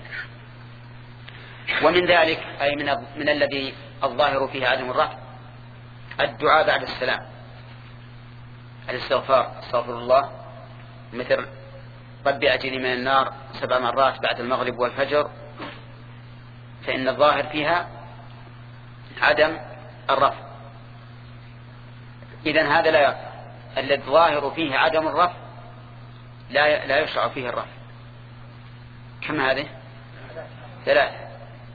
ومن ذلك أي من الذي الظاهر فيه عدم الرفع الدعاء بعد السلام، الاستغفار: استغفر الله، مثل رب أجرني من النار 7 مرات بعد المغرب والفجر، فإن الظاهر فيها عدم الرفع. إذن هذا لا يرفع. الذي الظاهر فيه عدم الرفع لا يشرع فيه الرفع. كم هذه؟ 3.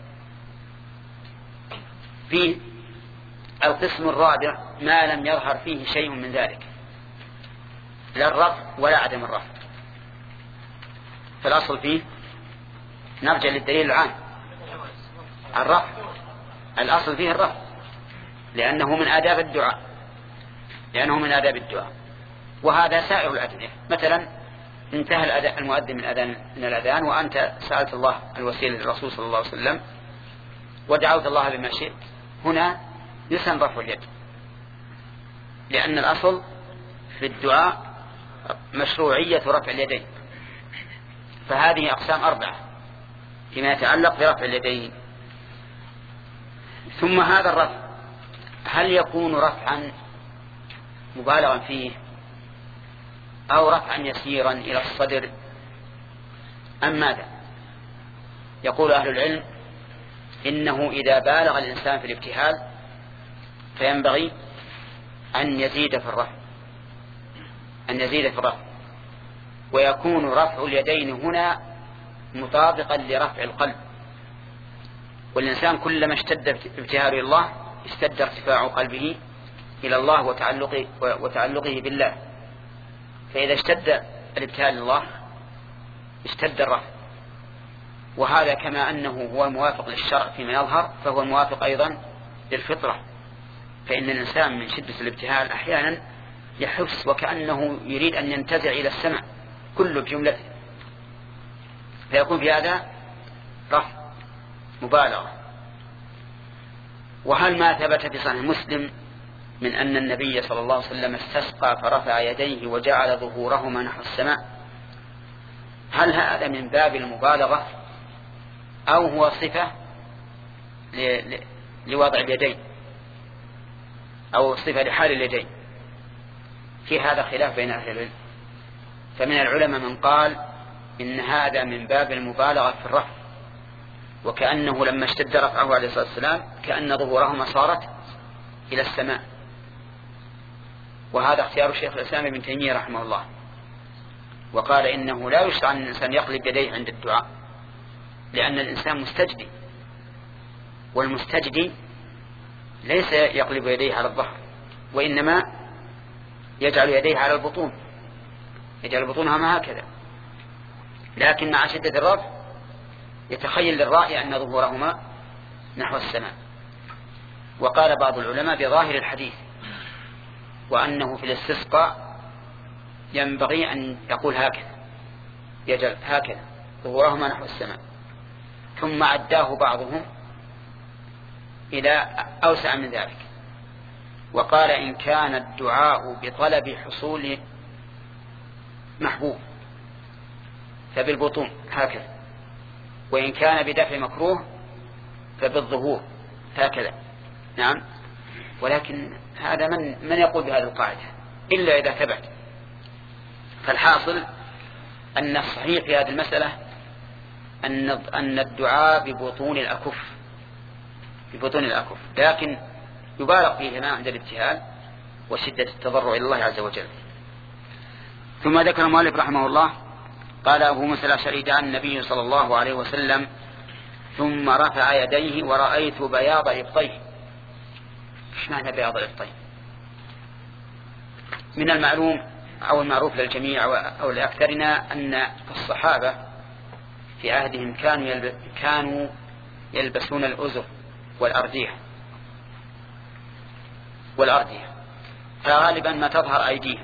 في القسم الرابع ما لم يظهر فيه شيء من ذلك، لا الرفع ولا عدم الرفع، فالأصل فيه نرجع للدليل العام: الرفع، الأصل فيه الرفع، لأنه من آداب الدعاء، وهذا سائر الأدعية. مثلا انتهى المؤذن من الأذان وأنت سألت الله الوسيلة للرسول صلى الله عليه وسلم ودعوت الله بما شئت، هنا يسن رفع اليد، لأن الأصل في الدعاء مشروعية رفع اليدين. فهذه أقسام 4 فيما يتعلق برفع اليدين. ثم هذا الرفع هل يكون رفعا مبالغا فيه أو رفعا يسيرا إلى الصدر أم ماذا؟ يقول أهل العلم إنه إذا بالغ الإنسان في الابتهال فينبغي أن يزيد في الرفع، ويكون رفع اليدين هنا مطابقا لرفع القلب. والإنسان كلما اشتد ابتهاله إلى الله اشتد ارتفاع قلبه إلى الله وتعلقه بالله. فإذا اشتد الابتهال لله اشتد الرفع، وهذا كما أنه هو موافق للشرع فيما يظهر فهو موافق أيضا للفطرة. فإن الإنسان من شدة الابتهال أحيانا يحس وكأنه يريد أن ينتزع إلى السماء كله بجملته، فيكون في هذا رفع مبالغة. وهل ما ثبت في صحيح مسلم من أن النبي صلى الله عليه وسلم استسقى فرفع يديه وجعل ظهورهما نحو السماء، هل هذا من باب المبالغة أو هو صفة لوضع اليدين أو صفة لحال اليدين؟ في هذا خلاف بين أهل العلم. فمن العلماء من قال إن هذا من باب المبالغة في الرفع، وكأنه لما اشتد رفعه عليه الصلاة والسلام كأن ظهورهما صارت إلى السماء. وهذا اختيار الشيخ الإسلام ابن تيمية رحمه الله، وقال إنه لا يشرع أن الإنسان يقلب يديه عند الدعاء، لأن الإنسان مستجدي، والمستجدي ليس يقلب يديه على الظهر، وإنما يجعل يديه على البطون، يجعل بطونها هكذا، لكن مع شدة الرفع يتخيل للرائي أن ظهورهما نحو السماء. وقال بعض العلماء بظاهر الحديث وأنه في الاستسقاء ينبغي أن يقول هكذا، يجعل هكذا ظهورهما نحو السماء. ثم عداه بعضهم إلى أوسع من ذلك، وقال إن كان الدعاء بطلب حصول محبوب فبالبطون هكذا، وإن كان بدفع مكروه فبالظهور هكذا. نعم، ولكن هذا من يقول بهذه القاعدة إلا إذا ثبت. فالحاصل أن الصحيح في هذه المسألة أن الدعاء ببطون الأكف، لكن يبالغ فيهما عند الابتهال وشدة التضرع إلى الله عز وجل. ثم ذكر المؤلف رحمه الله قال أبو موسى الأشعري عن النبي صلى الله عليه وسلم ثم رفع يديه ورأيت بياض إبطيه. ايش معنى بياض إبطيه؟ من المعلوم أو المعروف للجميع أو لأكثرنا أن الصحابة في عهدهم كانوا يلبسون الأزر والأردية، فغالبا ما تظهر أيديهم،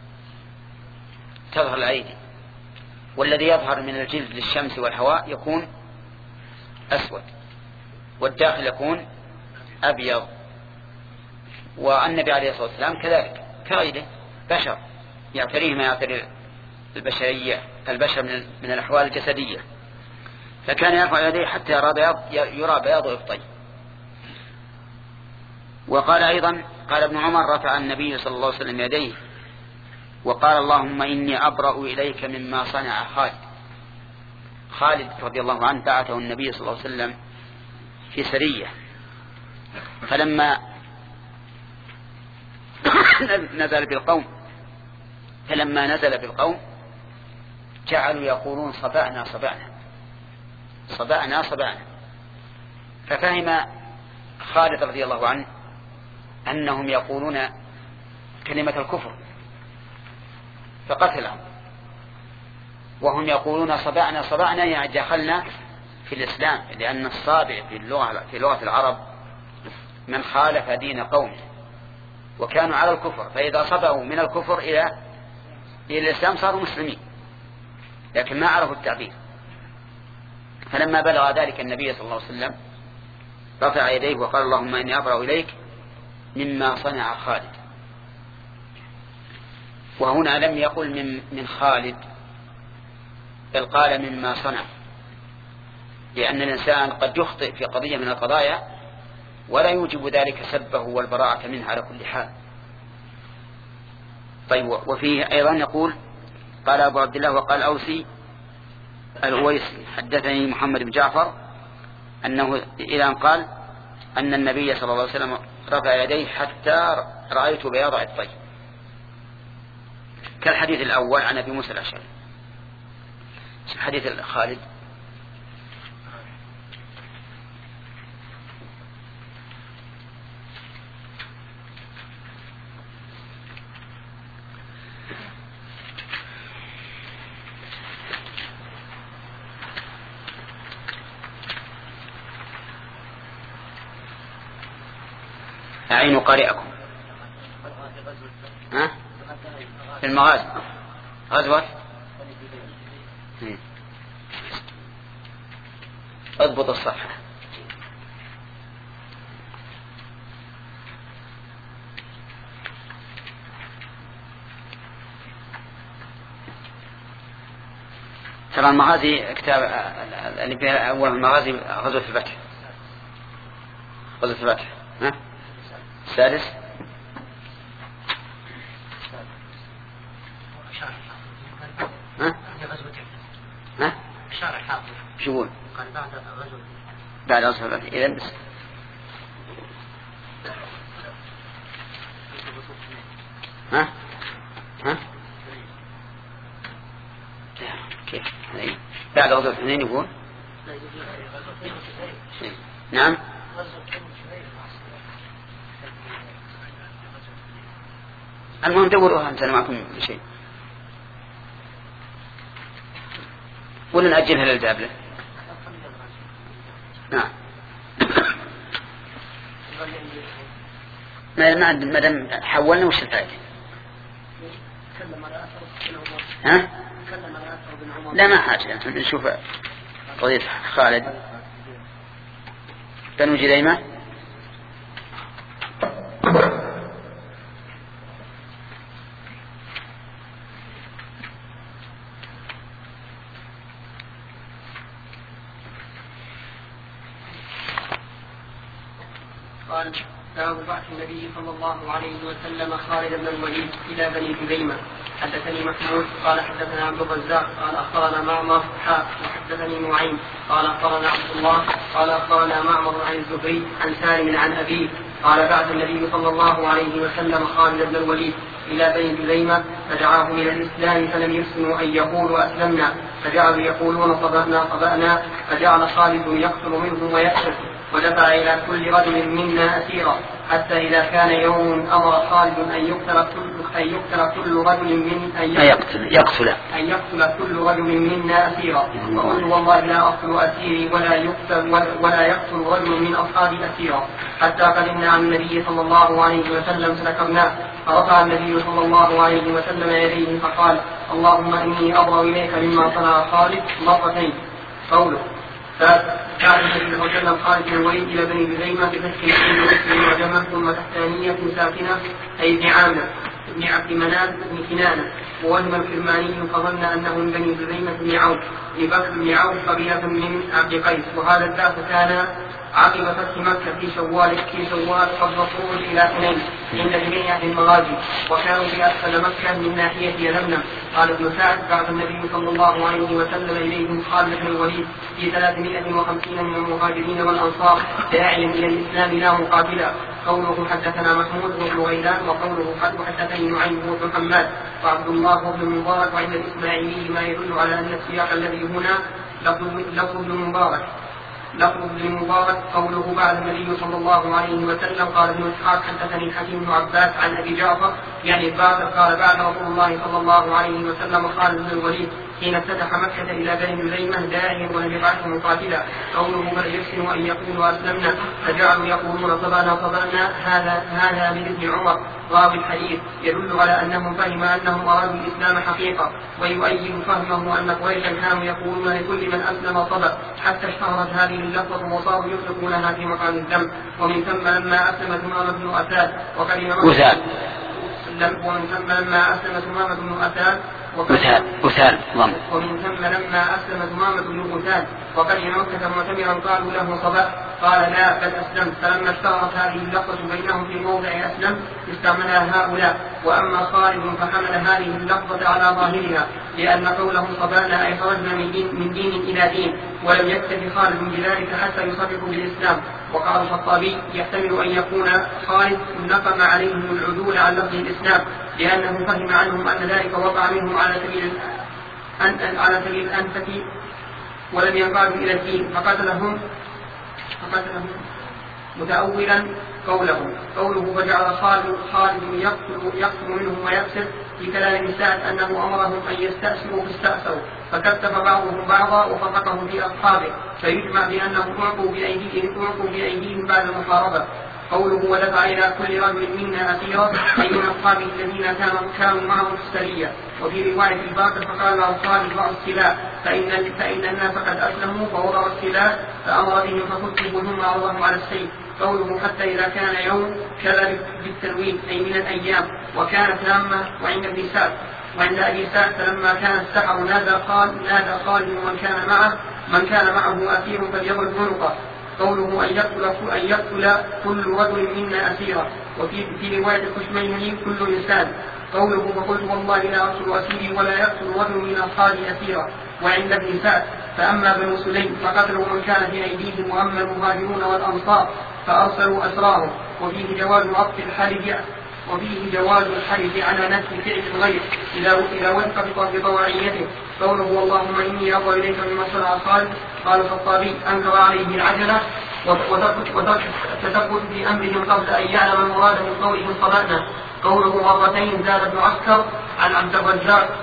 تظهر الأيدي، والذي يظهر من الجلد للشمس والهواء يكون أسود، والداخل يكون أبيض. والنبي عليه الصلاة والسلام كذلك كغيره بشر يعتريه ما يعتري البشر من الأحوال الجسدية، فكان يرفع يديه حتى يرى بياض إبطيه. وقال أيضا قال ابن عمر رفع النبي صلى الله عليه وسلم يديه وقال اللهم إني أبرأ إليك مما صنع خالد رضي الله عنه بعثه النبي صلى الله عليه وسلم في سرية، فلما نزل بالقوم جعلوا يقولون صبعنا، ففهم خالد رضي الله عنه أنهم يقولون كلمة الكفر فقتلهم، وهم يقولون صبعنا يعني دخلنا في الإسلام، لأن الصابع في لغة العرب من خالف دين قومه وكانوا على الكفر، فإذا صبعوا من الكفر إلى إلى الإسلام صاروا مسلمين لكن ما عرفوا التعبير. فلما بلغ ذلك النبي صلى الله عليه وسلم رفع يديه وقال اللهم إني أبرأ إليك مما صنع خالد. وهنا لم يقل من خالد بل قال مما صنع، لأن الإنسان قد يخطئ في قضية من القضايا ولا يوجب ذلك سبه والبراءة منه على كل حال. طيب وفيه أيضا يقول قال أبو عبد الله وقال أوسي الأويسي حدثني محمد بن جعفر أنه إلى أن قال أن النبي صلى الله عليه وسلم رفع يديه حتى رأيت بياض الطيب، كالحديث الأول عن أبي موسى الأشعري. حديث خالد أعين قارئكم في المغازي غزوة اضبط الصفحة. ترى المغازي كتاب اللي فيها أول المغازي غزوة الفتح، غزوة الفتح السادس شو يقول بعد غزوة الفتح إذن بس كيف بعد غزوة الاثنين يقول نعم المهم دوروها أنت أنا معكم شيء ولا نأجلها للجابلة. نعم ما دام حولنا وش الفائدة؟ ها؟ لا ما حاجة نشوف قضية خالد بنو جذيمة. قال باب بعث النبي صلى الله عليه وسلم خالد بن الوليد إلى بني جذيمة. حدثني محمود قال حدثنا عبد الرزاق قال أخبرنا معمر وحدثني نعيم قال أخبرنا عبد الله قال أخبرنا معمر عن الزهري عن سالم عن أبيه قال بعث النبي صلى الله عليه وسلم خالد بن الوليد إلى بني جذيمة فدعاهم إلى الإسلام فلم يحسنوا أن يقولوا أسلمنا فجعلوا يقولون طبأنا فجعل خالد يقتل منهم ويأسف ودفع إلى كل رجل منا أسيرا حتى إذا كان يوم أمر خالد أن يقتل كل رجل من أن يقتل كل رجل منا أسيرا وقل والله لا أقتل أسيري ولا يقتل رجل من أصحابي أسيرا حتى قدمنا عن النبي صلى الله عليه وسلم فذكرناه فرفع النبي صلى الله عليه وسلم يديه فقال اللهم إني أبرأ إليك مما صنع خالد مرتين. قوله فكان النبي صلى الله عليه وسلم خالد بن الوليد إلى بني جذيمة بفتح العين واسم وجمع ثم تحتانية ساكنة أي ابن عامر بن عبد مناف بن كنانة ووهم الكرماني فظن أنه من بني جذيمة بن عوف بن بكر بن عوف قبيلة من عبد قيس. وهذا البعث كان عقب فتح مكة في شوال قبل الخروج إلى حنين عند جميع أهل المغازي وكانوا في أسفل مكة من ناحية يلملم. قال ابن سعد بعث النبي صلى الله عليه وسلم إليهم خالد بن الوليد في 350 من المهاجرين والأنصار داعيا إلى الإسلام لا مقابلا. قوله حدثنا محمود بن غيلان وقوله حدثني نعيم بن محمد وعبد الله بن المبارك وعند الإسماعيلي ما يدل على أن السياق الذي هنا لفظ ابن المبارك قوله بعد النبي صلى الله عليه وسلم. قال ابن إسحاق حدثني الحكيم بن عباس عن أبي جعفر يعني الباقر قال بعد رسول الله صلى الله عليه وسلم خالد بن الوليد حين افتتح مكة إلى بني هذيمة داعيا ولم يبعثه مقاتلا. قوله بل يحسن أن يقولوا أسلمنا فجعلوا يقولون صبرنا هذا من ابن عمر راوي الحديث يدل على أنه فهم أنهم أرادوا الإسلام حقيقة، ويؤيد فهمه أن قريشا كانوا يقولون لكل من أسلم صبر حتى اشتهرت هذه اللفظة وصاروا يطلقونها في مقام الذم. ومن ثم لما أسلم ثمامة بن أساد ومن ثم لما أسلم ثمامة بن أساد وقدم مكة معتمرا قالوا له صبأ قال لا بل أسلمت. فلما اشتهرت هذه اللفظة بينهم في موضع أسلم استعملها هؤلاء. وأما خالد فحمل هذه اللفظة على ظاهرها لأن قولهم صبأنا أي خرجنا من دين إلى دين، ولم يكتفي خالد بذلك حتى يصرحوا بالإسلام. وقال الخطابي يحتمل أن يكون خالد نقم عليهم العدول عن لفظ الإسلام لأنه فهم عنهم أن ذلك وقع منهم على سبيل الأنفة ولم ينقادوا إلى الدين فقتلهم متأولا قوله فجعل خالد يقتل منهم ويقتل في كلام سعد أنه أمرهم أن يستأسروا فاستأسروا فكتف بعضهم بعضا وفرقهم في أصحابه، فيجمع بأنهم أعطوا بأيديهم بعد المحاربة. قوله ودفع إلى كل رجل منا أسيرا أي من أصحابه الذين كانوا معه في السرية. وفي رواية الباقر فقال الأنصار ضعوا السلاح فإن الناس قد أسلموا فوضعوا السلاح فأمر بهم فكتبوا ثم عرضهم على السيف. قوله حتى إذا كان يوم كذا بالتنوين أي من الأيام. وكانت تامة وعند أبي سعد فلما كان السحر نادى قال من كان معه أسير فليضرب عنقه. قوله أن يقتل كل رجل منا أسيرا. وفي رواية الخشميني كل إنسان. قوله فقلت والله لا أقتل أسيري ولا يقتل رجل من أصحابي أسيرا. وعند ابن سعد فأما بنو سليم فقتلوا من كان في أيديهم وأما المهاجرون والأنصار فأرسلوا أسراهم. وفيه جواز الحرج على نفس فعل الغير إذا وفق بطواعيته. قوله اللهم إني أرضى إليك مما صنع خالد. قال الخطابي أنكر عليه العجلة وتثبت في أمرهم قبل أن يعلم المراد من قولهم صلاتنا. قوله مرتين زاد بن عسكر عن عبد الرزاق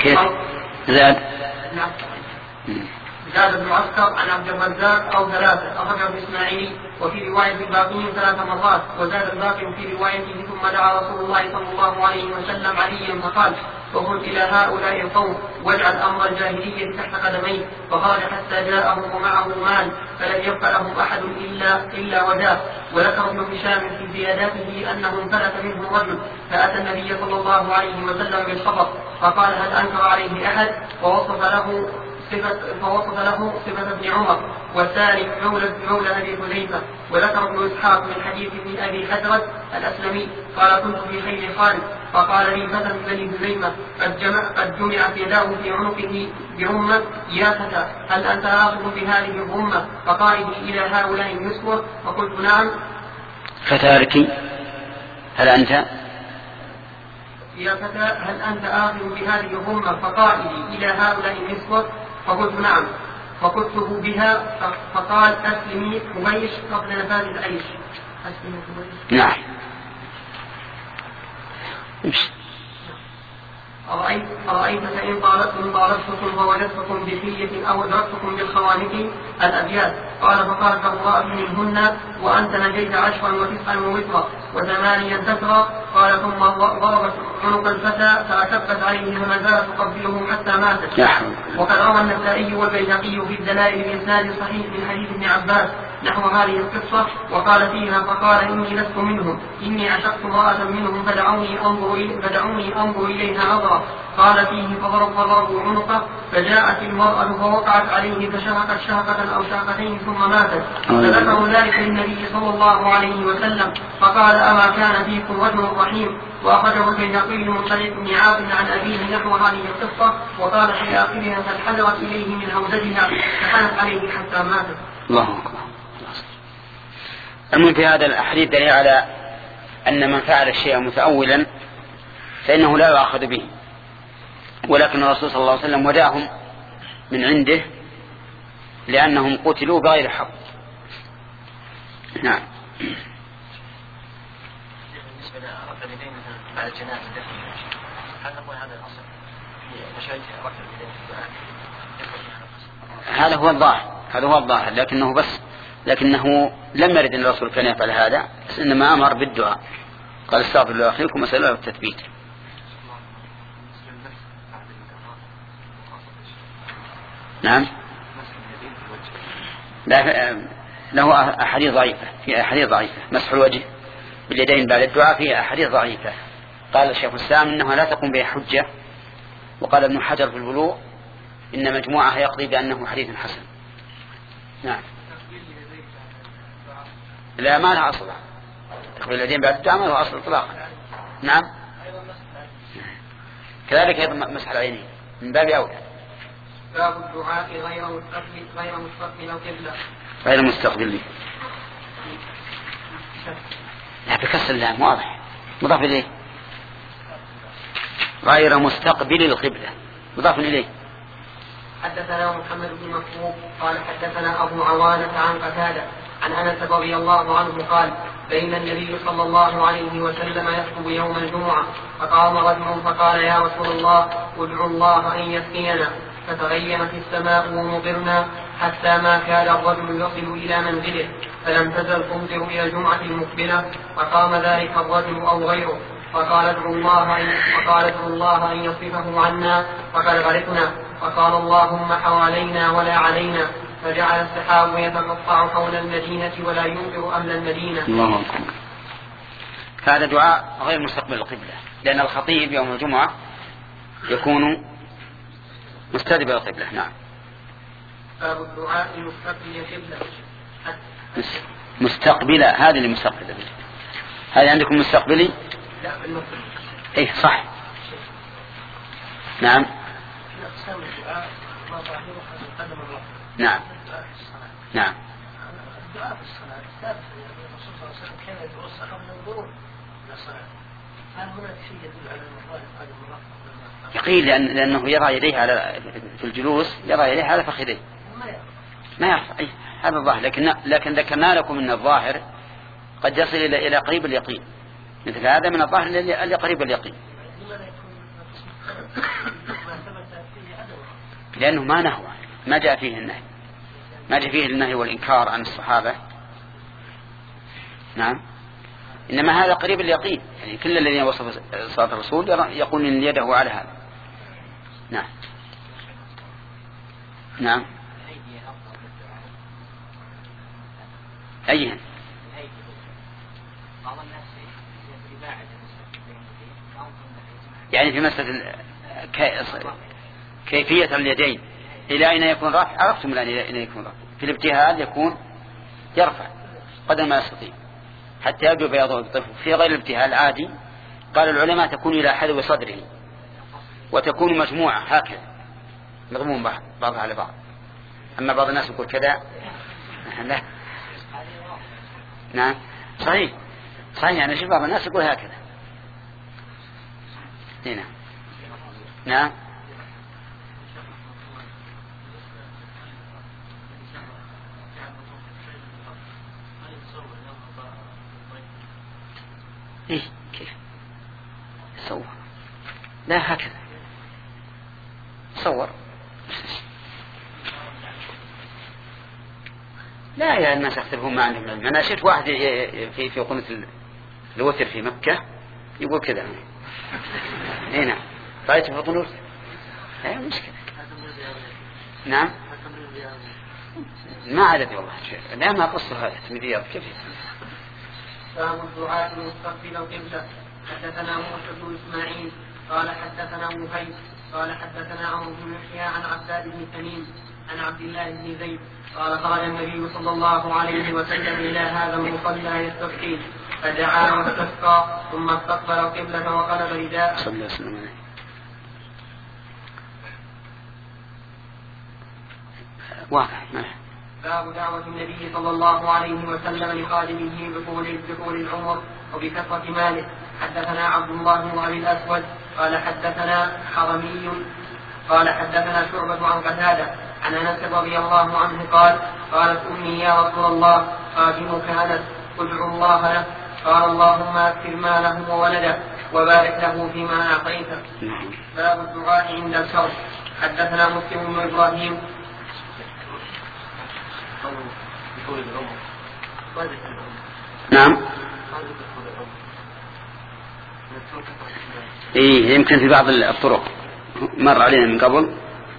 زاد بن عسكر عن عبد الرزاق أو ثلاثة أخرجه الإسماعيلي. وفي رواية الباقين 3 مرات. وزاد الباقي في روايته ثم دعا رسول الله صلى الله عليه وسلم عليا فقال وقل إلى هؤلاء القوم واجعل أمر الجاهلية تحت قدميه. فخرج حتى جاءهم ومعه مال فلم يبق لهم أحد إلا وجاه. وذكر ابن هشام في زياداته أنه انفلت منه رجل فأتى النبي صلى الله عليه وسلم بالخبر فقال هل أنكر عليه أحد؟ فوصف له صفة ابن عمر والثاني مولى أبي حذيفة. وذكر ابن إسحاق من حديث ابن أبي حجرة الأسلمي قال كنت في خيل خالد فقال لي فتى من بني حذيفة قد جمعت يداه في عنقه برمة يا فتى هل أنت آخذ بهذه الرمة فقائدي إلى هؤلاء النسوة؟ فقلت نعم. فتاركي هل أنت يا فتى هل أنت آخذ بهذه الرمة فقائدي إلى هؤلاء النسوة؟ فقلت نعم. فقلته بها فقال أسلمي حبيش قبل نفاذ العيش. نعم. أرأيت فإن طالبتكم ووجدتكم بحية أو أدركتكم بالخوانق الأبيات. قال فقالت امرأة منهن وأنت نجيت 10 و9 ووترا و8 تترى. قال ثم ضربت عنق الفتى فأشبت عليه فما زالت تقبله حتى ماتت. وقد روى النسائي والبيهقي في الدلائل بإسناد صحيح من حديث ابن عباس نحو هذه القصة وقال فيها فقال إني لست منهم إني عشقت امرأة منهم فدعوني أنظر إليها نظرة. قال فيه فضربوا عنقه فجاءت المرأة فوقعت عليه فشهقت شهقة أو شهقتين ثم ماتت. فذكروا ذلك للنبي صلى الله عليه وسلم فقال أما كان فيكم رجل رحيم. وأخرجه البيهقي من طريق بن عاصم عن أبيه نحو هذه القصة وقال في آخرها فانحدرت إليه من هودجها فحنت عليه حتى ماتت. الله أكبر. المهم في هذا الحديث دليل على أن من فعل الشيء متأولا فإنه لا يؤاخذ به، ولكن الرسول صلى الله عليه وسلم وداهم من عنده لأنهم قتلوا بغير حق. نعم. بالنسبة لرفع اليدين بعد الجنازة هل نقول هذا الأصل؟ هذا هو الظاهر لكنه لم يرد أن الرسول كان يفعل هذا، بس إنما أمر بالدعاء، قال استغفر لأخيكم وسألوا له التثبيت. نعم، له أحاديث ضعيفة، في أحاديث ضعيفة مسح الوجه باليدين بعد الدعاء، فيه أحاديث ضعيفة. قال الشيخ الإسلام إنها لا تقوم بها حجة، وقال ابن حجر في البلوغ إن مجموعها يقضي بأنه حديث حسن. نعم، لا ما لها أصل، تقبيل اليدين بعد الدعاء ما لها أصل إطلاقا. نعم، كذلك أيضا مسح العينين من باب أولى. باب الدعاء غير مستقبل القبلة. غير مستقبل، لا بكسر اللام واضح، مضاف إليه. غير مستقبل القبلة مضاف إليه. حدثنا محمد بن مكتوب قال حدثنا أبو عوانة عن قتادة عن أنس رضي الله عنه قال بين النبي صلى الله عليه وسلم يخطب يوم الجمعة فقام رجل فقال يا رسول الله ادعو الله أن يسقينا، فتغيمت السماء ومطرنا حتى ما كاد الرجل يصل إلى منزله، فلم تزل تمطر إلى الجمعة المقبلة، فقام ذلك الرجل أو غيره فقال ادعو الله أن يصرفه عنا فقد غرقنا، فقال اللهم حوالينا ولا علينا، فجعل السحاب يتقطع حول المدينة ولا يمطر أهل المدينة. الله أكبر. هذا دعاء غير مستقبل القبلة، لأن الخطيب يوم الجمعة يكون مستدبر القبلة. نعم. باب الدعاء مستقبل القبلة. مستقبلة، هذه اللي مستقبلة. هذه عندكم مستقبلي؟ لا، بالمقبل. إيه صح. نعم. أقسام الدعاء ما ظاهره قدم الله. نعم. نعم. الدعاء في الصلاة ثابت، الرسول صلى الله عليه وسلم كان يدعو الصحابة ينظرون إلى الصلاة. هل هناك شيء يدل على المظاهر قدم الله؟ يقيل لأنه يرى يديه على في الجلوس، يرى يديه على فخذيه ما يرفع. هذا الظاهر، لكن ذكرنا لكم أن الظاهر قد يصل إلى قريب اليقين، مثل هذا من الظاهر اللي قريب اليقين، لأنه ما نهوى، ما جاء فيه النهي، ما جاء فيه النهي والإنكار عن الصحابة. نعم، إنما هذا قريب اليقين، يعني كل الذين وصف صلاة الرسول يقول إن يده على هذا. نعم. نعم. أيها يعني في مسألة كيفية اليدين إلى أين يكون رافع، عرفتم إلى أين يكون رافع. في الابتهال يكون يرفع قدر ما يستطيع حتى يبدو بياضه الطفل. في غير الابتهال عادي قال العلماء تكون إلى حذو صدره، وتكون مجموعة هكذا مضمون بعضها على بعض. أما بعض الناس يقول كذا لا. نعم صحيح يعني شوف بعض الناس يقول هكذا. هنا نعم. إيه كيف صور؟ لا هكذا صور. لا يا الناس يختلفون ما عندهم علم. أنا شفت واحد في قناة الوتر في مكة يقول كذا. هنا رأيت في قنوت لا مشكلة. نعم ما عدد والله لا ما قصر هذا تمدير كيف. باب الدعاء مستقبل القبلة. حدثنا موسى بن إسماعيل قال حدثنا مهيب قال حدثنا عمرو بن يحيى عن عباد بن تميم عن عبد الله بن زيد قال خرج النبي صلى الله عليه وسلم إلى هذا المصلى يستسقي فدعا واستسقى ثم استقبل القبلة وقلب رداءه صلى الله عليه وسلم. واضح. باب دعوة النبي صلى الله عليه وسلم لخادمه بطول العمر وبكثرة ماله. حدثنا عبد الله بن أبي الأسود قال حدثنا حرمي قال حدثنا شعبة عن قتادة عن أنس رضي الله عنه قال قالت أمي يا رسول الله خادمك أنس ادعو الله له قال اللهم أكثر ماله وولده وبارك له فيما أعطيته. باب الدعاء عند الكرب. حدثنا مسلم بن إبراهيم. نعم. إيه يمكن في بعض الطرق مر علينا من قبل.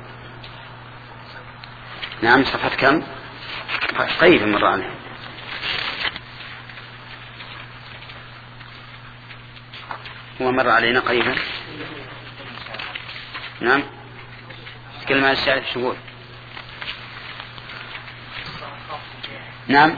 نعم صفحة كم؟ طيب مر علينا. هو مر علينا قريبا. نعم. كلمة الشاعر شغول. نعم.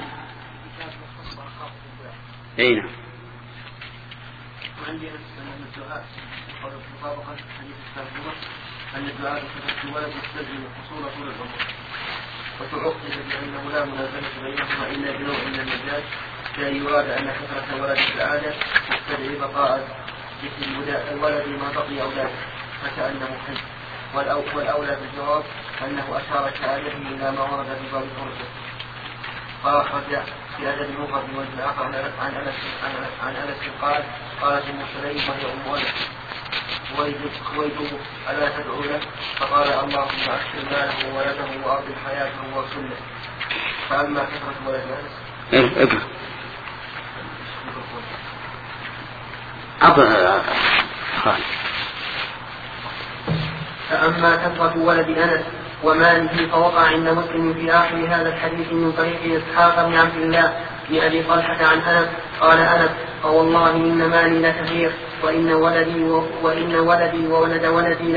اي نعم. وعندي أن الدعاء قول مطابقة حديث الترجمة أن الدعاء في الولد يستلزم الحصول طول العمر، وتعقد بأنه لا منازلة بينهما إلا بنوع من النجاة، كأن يراد أن كثرة الولد في العادة تستدعي بقاء جسم الولد ما بقي أولاده فكأنه حي، والأولى بالجواب أنه أشار كآيته إلى ما ورد في باب فرجه. فأخرج في أدب المفرد من وجه آخر عن أنس قال قالت أم سليم وهي أم ولد خويته ألا تدعو له؟ فقال اللهم أكثر ماله وولده وأرض حياته وسنه. فأما كثرة ولد أنس فأما كثرة ولد أنس وماله فوقع عند مسلم في آخر هذا الحديث من طريق إسحاق بن عبد الله بن أبي طلحة عن أنس قال أنس فوالله إن مالي لكثير وإن ولدي وولد ولدي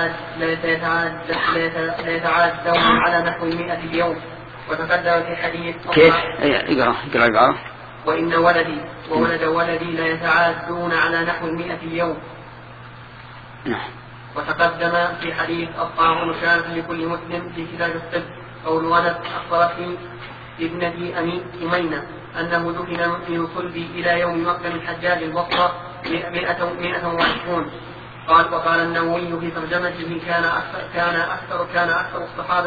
لا يتعادون على نحو 100 اليوم. وتقدم في حديث كيف؟ اقرأ. وإن ولدي وولد ولدي لا يتعادون على نحو 100 اليوم. نعم. وتقدم في حديث الطاعون شاف لكل مسلم في كتاب الطب قول أنس أخبرتني ابنتي أمينة أنه دفن من صلبي إلى يوم مقدم الحجاج البصرة 120. قال وقال النووي في ترجمته كان أكثر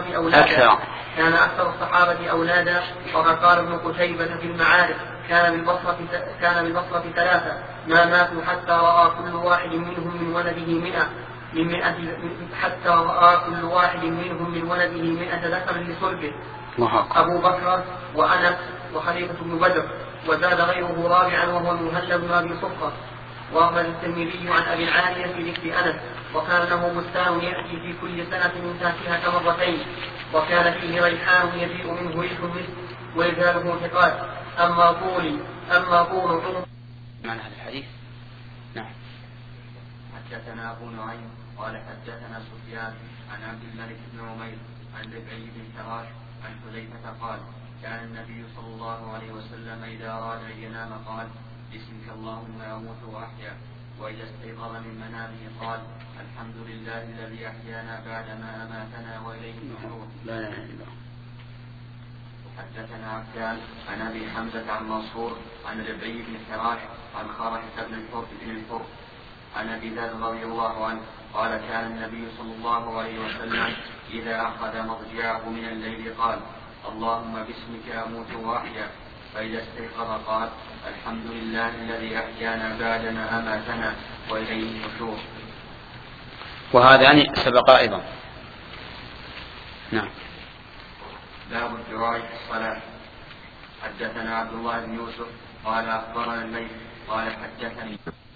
الصحابة أولادا وقد قال ابن قتيبة في المعارف كان بالبصرة 3 ما ماتوا حتى رأى كل واحد منهم من ولده 100 ذكر لصلبه أبو بكر وأنس وخليفة بن بدر. وزاد غيره رابعا وهو المهلب بن أبي صفرة. وأخرج الترمذي عن أبي العالية في ذكر أنس وكان له بستان يأتي في كل سنة من تحتها مرتين وكان فيه ريحان يجيء منه ريح المسك ورجاله ثقات. أما طول معنى هذا الحديث. نعم. حدثنا أبو نعيم قال حدثنا سفيان عن عبد الملك بن عمير عن ربعي بن فراش عن حذيفة قال كان النبي صلى الله عليه وسلم إذا أراد أن ينام قال باسمك اللهم أموت وأحيا، وإذا استيقظ من منامه قال الحمد لله الذي أحيانا بعدما أماتنا وإليه النشور. حدثنا عبدان عن أبي حمزة عن منصور عن ربعي بن فراش عن خارجة بن الحر عن أبي ذر رضي الله عنه قال كان النبي صلى الله عليه وسلم إذا أخذ مضجعه من الليل قال اللهم باسمك أموت وأحيا، فإذا استيقظ قال الحمد لله الذي أحيانا بعدما أماتنا وإليه النشور. وهذان سبق أيضا. نعم. باب الدعاء في الصلاة. حدثنا عبد الله بن يوسف قال أخبرنا الليث قال حدثني